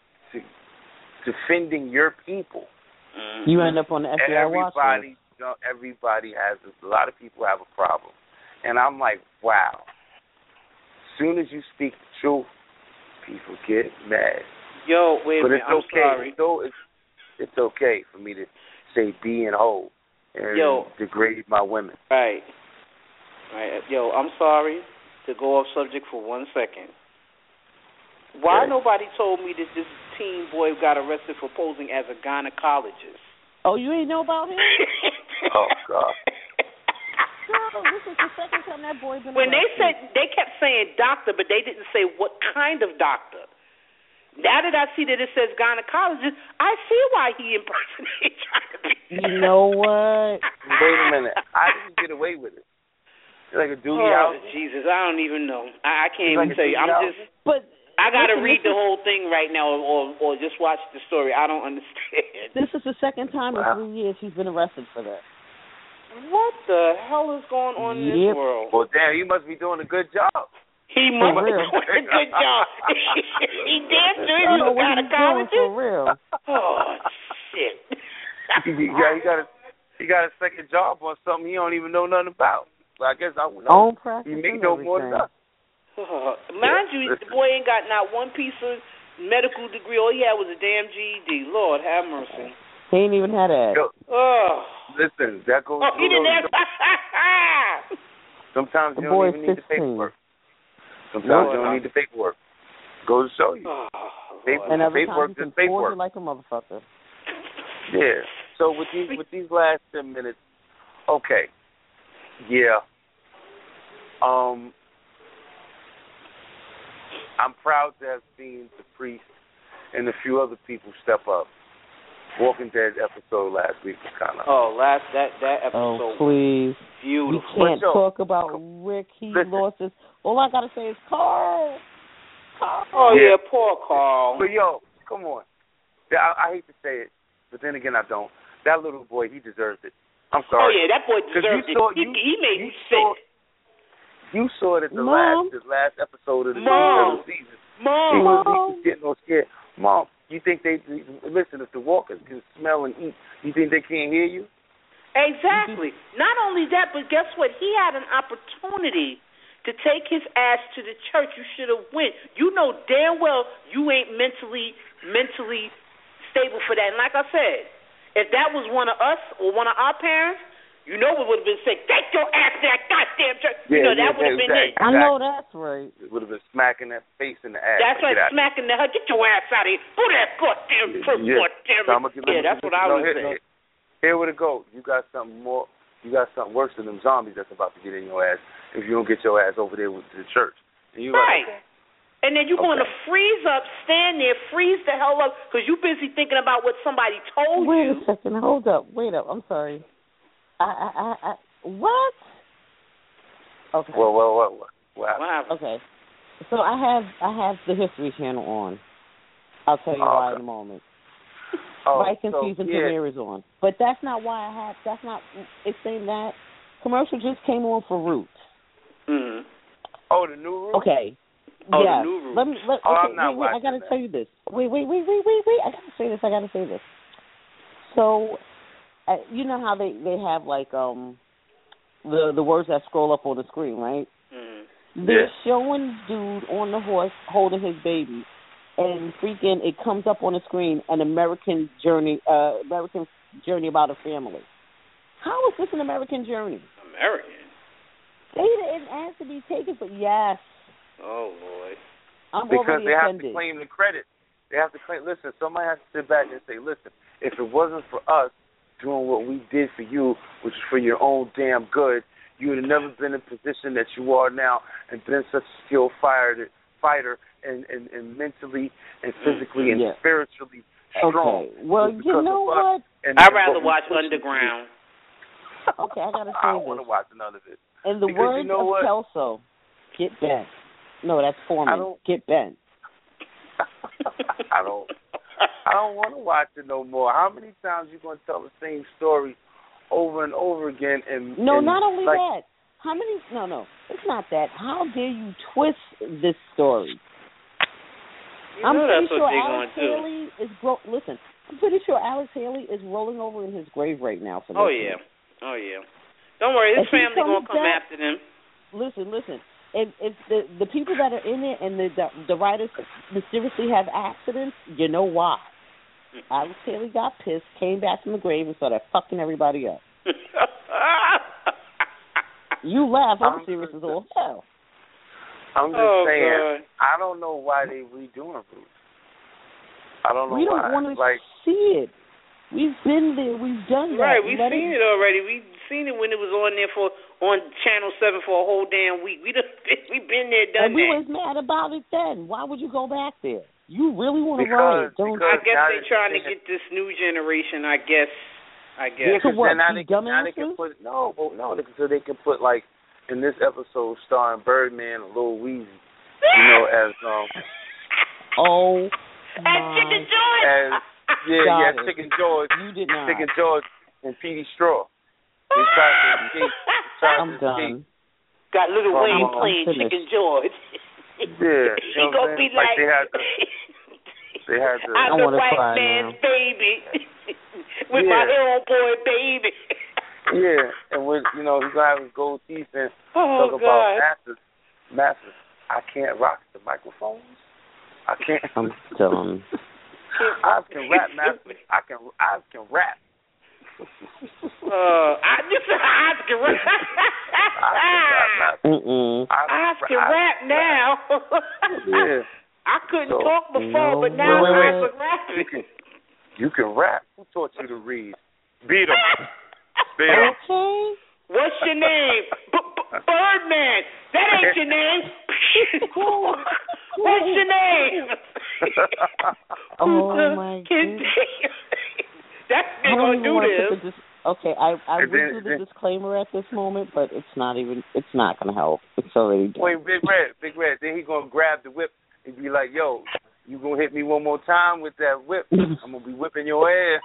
defending your people. You end up on the FBI watch list. Everybody has this. A lot of people have a problem. And I'm like, wow. As soon as you speak the truth, people get mad. Yo, wait a minute, I'm sorry. It's okay for me to say be and hold and degrade my women. Right. Yo, I'm sorry to go off subject for 1 second. Why nobody told me that this teen boy got arrested for posing as a gynecologist? Oh, you ain't know about him? Oh, God. Girl, this is the second time that boy been when arrested. they kept saying doctor, but they didn't say what kind of doctor. Now that I see that it says gynecologist, I see why he impersonated trying to be. You know what? Wait a minute. How did he get away with it? Like a Doogie House? Jesus, I don't even know. I can't even tell you. I'm just. But I gotta read the whole thing right now, or just watch the story. I don't understand. This is the second time in 3 years he's been arrested for that. What the hell is going on in this world? Well, damn, he must be doing a good job. He must be doing a good job. He damn sure he's a gynecologist. For real. Oh shit. he got a second job on something he don't even know nothing about. So I guess I would know. Own practice. He may know more than us. Mind you, the boy ain't got not one piece of medical degree. All he had was a damn GED. Lord have mercy. He ain't even had that. Listen, that goes. Oh, he didn't have. Sometimes you don't even need the paperwork. Sometimes you don't need the paperwork. Goes to show you. And other paperwork times you is can paperwork. like a motherfucker. Yeah. So with these last 10 minutes, okay. Yeah. I'm proud to have seen the priest and a few other people step up Walking Dead episode last week was kind of. Oh, that episode. Oh, please. Beautiful. We can't talk about Rick. He lost his. All I gotta say is Carl. Oh yeah, poor Carl. But yo, come on. I hate to say it, but then again, I don't. That little boy, he deserved it. I'm sorry. Oh yeah, that boy deserved it. He made me sick. You saw it at the last episode of the season. Mom. He was getting all scared. Mom, you think listen, if the walkers can smell and eat, you think they can't hear you? Exactly. Not only that, but guess what? He had an opportunity to take his ass to the church. You should have went. You know damn well you ain't mentally stable for that. And like I said, if that was one of us or one of our parents, you know we would have been saying, "Take your ass to that goddamn church." Yeah, that would have been it. I know that's right. It would have been smacking that face in the ass. That's right, smacking the get your ass out of here. Go that goddamn church, goddamn. That's what I would say. Here would it go. You got something more. You got something worse than them zombies that's about to get in your ass if you don't get your ass over there to the church. And you right. Like, and then you're going to freeze up, stand there, freeze the hell up, because you're busy thinking about what somebody told you. Wait a second. Hold up. Wait up. I'm sorry. What? Okay. What? Okay. So I have the History Channel on. I'll tell you why in a moment. Viking season premiere is on, but that's not why I have. That's not. It's saying that commercial just came on for Roots. Mm-hmm. Oh, the new Roots. Okay. Oh, yeah. the new Roots. Wait. I gotta tell you this. Wait. I gotta say this. So, you know how they have like the words that scroll up on the screen, right? Mm-hmm. They're showing dude on the horse holding his baby. And freaking, it comes up on the screen, an American journey about a family. How is this an American journey? American? They didn't ask to be taken, but yes. Oh, Lord. I'm because already they offended. have to claim the credit. They have to claim, listen, somebody has to sit back and say, listen, if it wasn't for us doing what we did for you, which is for your own damn good, you would have never been in the position that you are now and been such a skilled fighter and mentally and physically and spiritually strong. Okay. Well, you know what? I'd rather watch Underground. Okay, I gotta say I don't want to watch none of it. In the words of Kelso, get bent. No, that's Foreman. Get bent. I don't want to watch it no more. How many times you gonna tell the same story over and over again? Not only that. How many? No, it's not that. How dare you twist this story? I'm pretty sure Alex Haley is listen. I'm pretty sure Alex Haley is rolling over in his grave right now for this. Oh yeah. Don't worry, his family gonna come after them. Listen. If the people that are in it and the writers mysteriously have accidents, you know why? Alex Haley got pissed, came back from the grave, and started fucking everybody up. You laugh. I'm serious as all hell. I'm just saying. God. I don't know why they redoing Roots. I don't know why. We don't want to see it. We've been there. We've done that. Right, we've seen it already. We've seen it when it was on there on Channel 7 for a whole damn week. We've been there, done that. And we was mad about it then. Why would you go back there? You really want to riot, don't you? I guess they're trying to get this new generation, I guess. Yeah, so what, now they can put so they can put like in this episode starring Birdman and Lil Weezy, as oh and Chicken George. Chicken George. You did not. Chicken George and Petey Straw. I'm done. Got Lil Wayne playing Chicken George. Yeah, he gonna be like they had to. I'm the white man's baby. With my own boy, baby. Yeah, and with he's gonna have his gold teeth and talk God. about masters. I can't rock the microphones. I can't. I'm done. I can rap, master. I can rap. I can rap. I can rap now. Yeah. I couldn't talk before, but now I'm rapping. You can rap. Who taught you to read? Beat him. Okay. What's your name? Birdman. That ain't your name. What's your name? Oh my God. ain't gonna do this. Okay, I would do the disclaimer at this moment, but it's not gonna help. It's already done. Wait, Big Red. Then he gonna grab the whip and be like, "Yo, you gonna hit me one more time with that whip? I'm gonna be whipping your ass."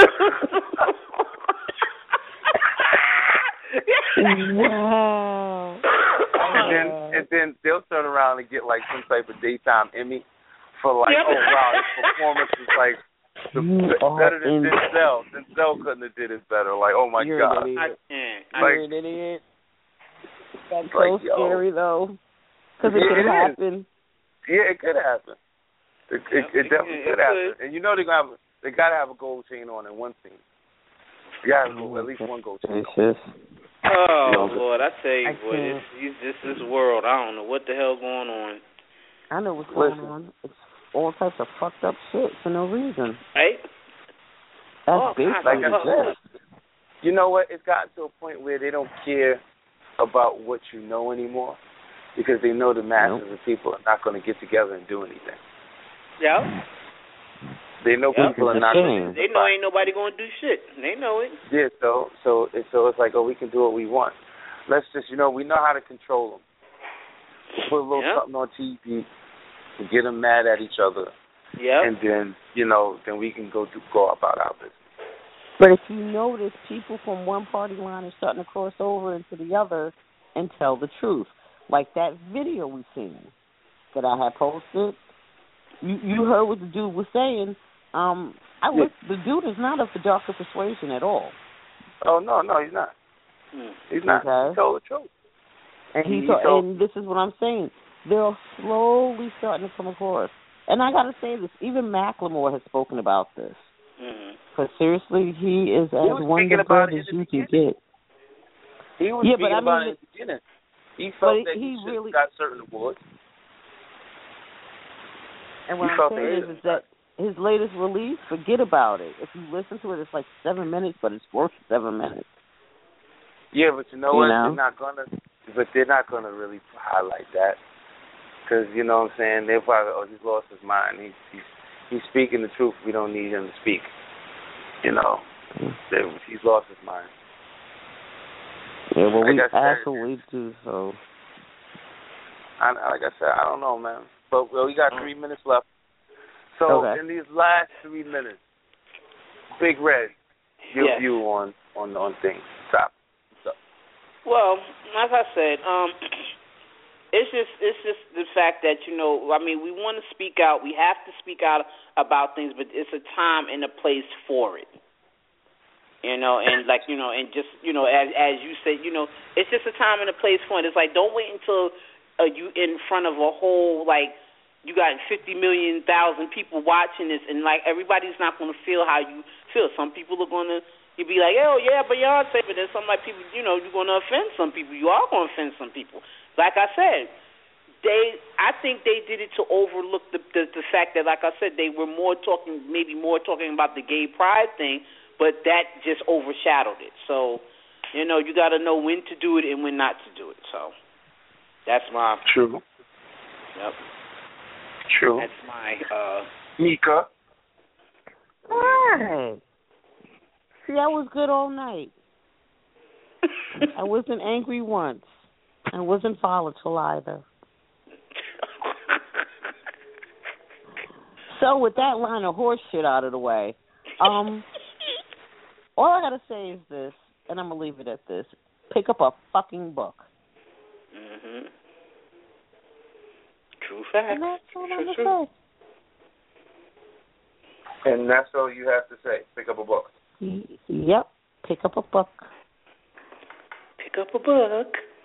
Wow. And then they'll turn around and get like some type of daytime Emmy for like, oh wow, his performance is like better than Denzel. Denzel couldn't have did it better. Like, oh my God. You're an idiot. That's so scary though, because it could happen. Yeah, it could happen. It definitely could happen. And you know they gotta have a gold chain on in one scene. You gotta have at least one gold chain. Oh Lord, I tell you what, this world, I don't know what the hell's going on. I know what's going on. It's all types of fucked up shit for no reason. Right? That's basically it. You know what? It's gotten to a point where they don't care about what you know anymore because they know the masses of people are not going to get together and do anything. Yeah. They know people are not going to. They know ain't nobody going to do shit. They know it. Yeah, so it's like, oh, we can do what we want. Let's just, we know how to control them. Put a little something on TV and get them mad at each other. Yeah. And then, then we can go about our business. But if you notice, people from one party line are starting to cross over into the other and tell the truth. Like that video we seen that I had posted. You heard what the dude was saying. The dude is not of the darker persuasion at all. Oh, no, he's not. He's not. Okay. He told the truth. And and this is what I'm saying. They're slowly starting to come across. And I got to say this, even Macklemore has spoken about this. Because seriously, he is as wonderful as you can get. He was speaking about it in the beginning. He felt that he really got certain awards. And what I'm saying is that his latest release, forget about it. If you listen to it, it's like 7 minutes, but it's worth 7 minutes. Yeah, but you know what? They're not gonna really highlight that, because you know what I'm saying. They're probably, he's lost his mind. He's speaking the truth. We don't need him to speak. He's lost his mind. Yeah, well, we absolutely do so. Like I said, I don't know, man. But we got 3 minutes left. So in these last 3 minutes, Big Red, your view on things. Stop. Well, as I said, it's just the fact that we want to speak out. We have to speak out about things, but it's a time and a place for it. And and just as you said, it's just a time and a place for it. It's like, don't wait until you in front of a whole, like, you got 50,000,000 people watching this, and like everybody's not going to feel how you feel. Some people are going to be like, oh yeah, Beyonce, but then some like people, you're going to offend some people. You are going to offend some people. Like I said, I think they did it to overlook the fact that, like I said, they were maybe more talking about the gay pride thing, but that just overshadowed it. So, you got to know when to do it and when not to do it. So that's my true. Yep. True. That's my Mika. Hi. See, I was good all night. I wasn't angry once. I wasn't volatile either. So with that line of horse shit out of the way, all I gotta say is this, and I'm gonna leave it at this: pick up a fucking book. True fact. And that's all I'm gonna say. And that's all you have to say. Pick up a book. Yep. Pick up a book. Pick up a book.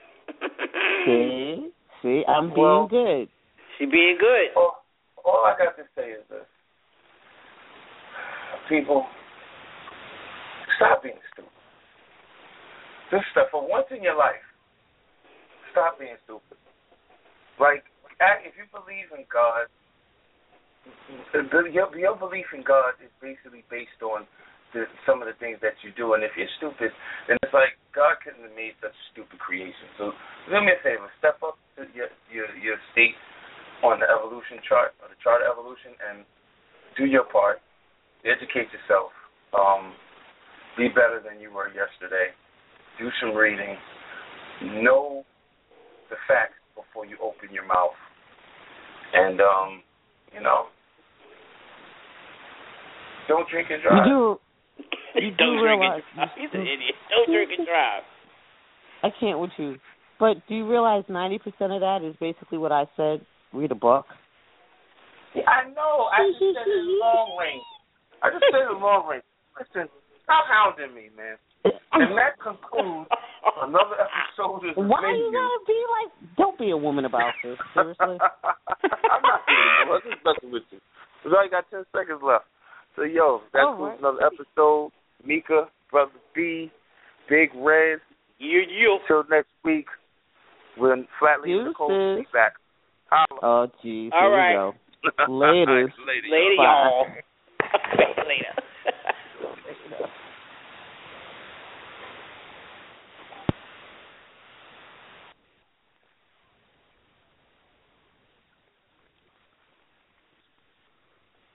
See, I'm being good. She being good. All I got to say is this. People, stop being stupid. Just for once in your life, stop being stupid. Like, if you believe in God, your belief in God is basically based on some of the things that you do. And if you're stupid, then it's like God couldn't have made such a stupid creation. So do me a favor, step up to your state on the evolution chart, or the chart of evolution, and do your part. Educate yourself. Be better than you were yesterday. Do some reading. Know the facts before you open your mouth. And, don't drink and drive. You do realize. He's an idiot. Don't drink and drive. I can't with you. But do you realize 90% of that is basically what I said? Read a book. Yeah, I know. I just said it long range. Listen, stop hounding me, man. And that concludes another episode of The Why Menu. you gotta be like, don't be a woman about this, seriously. I'm not being a woman. I'm just messing with you. We only got 10 seconds left. So, that concludes another episode. Mika, Brother B, Big Red. Till next week, when Flatly and Nicole will be back. Holla. Oh, geez. All Here right. we go. Later. Later, y'all. Later.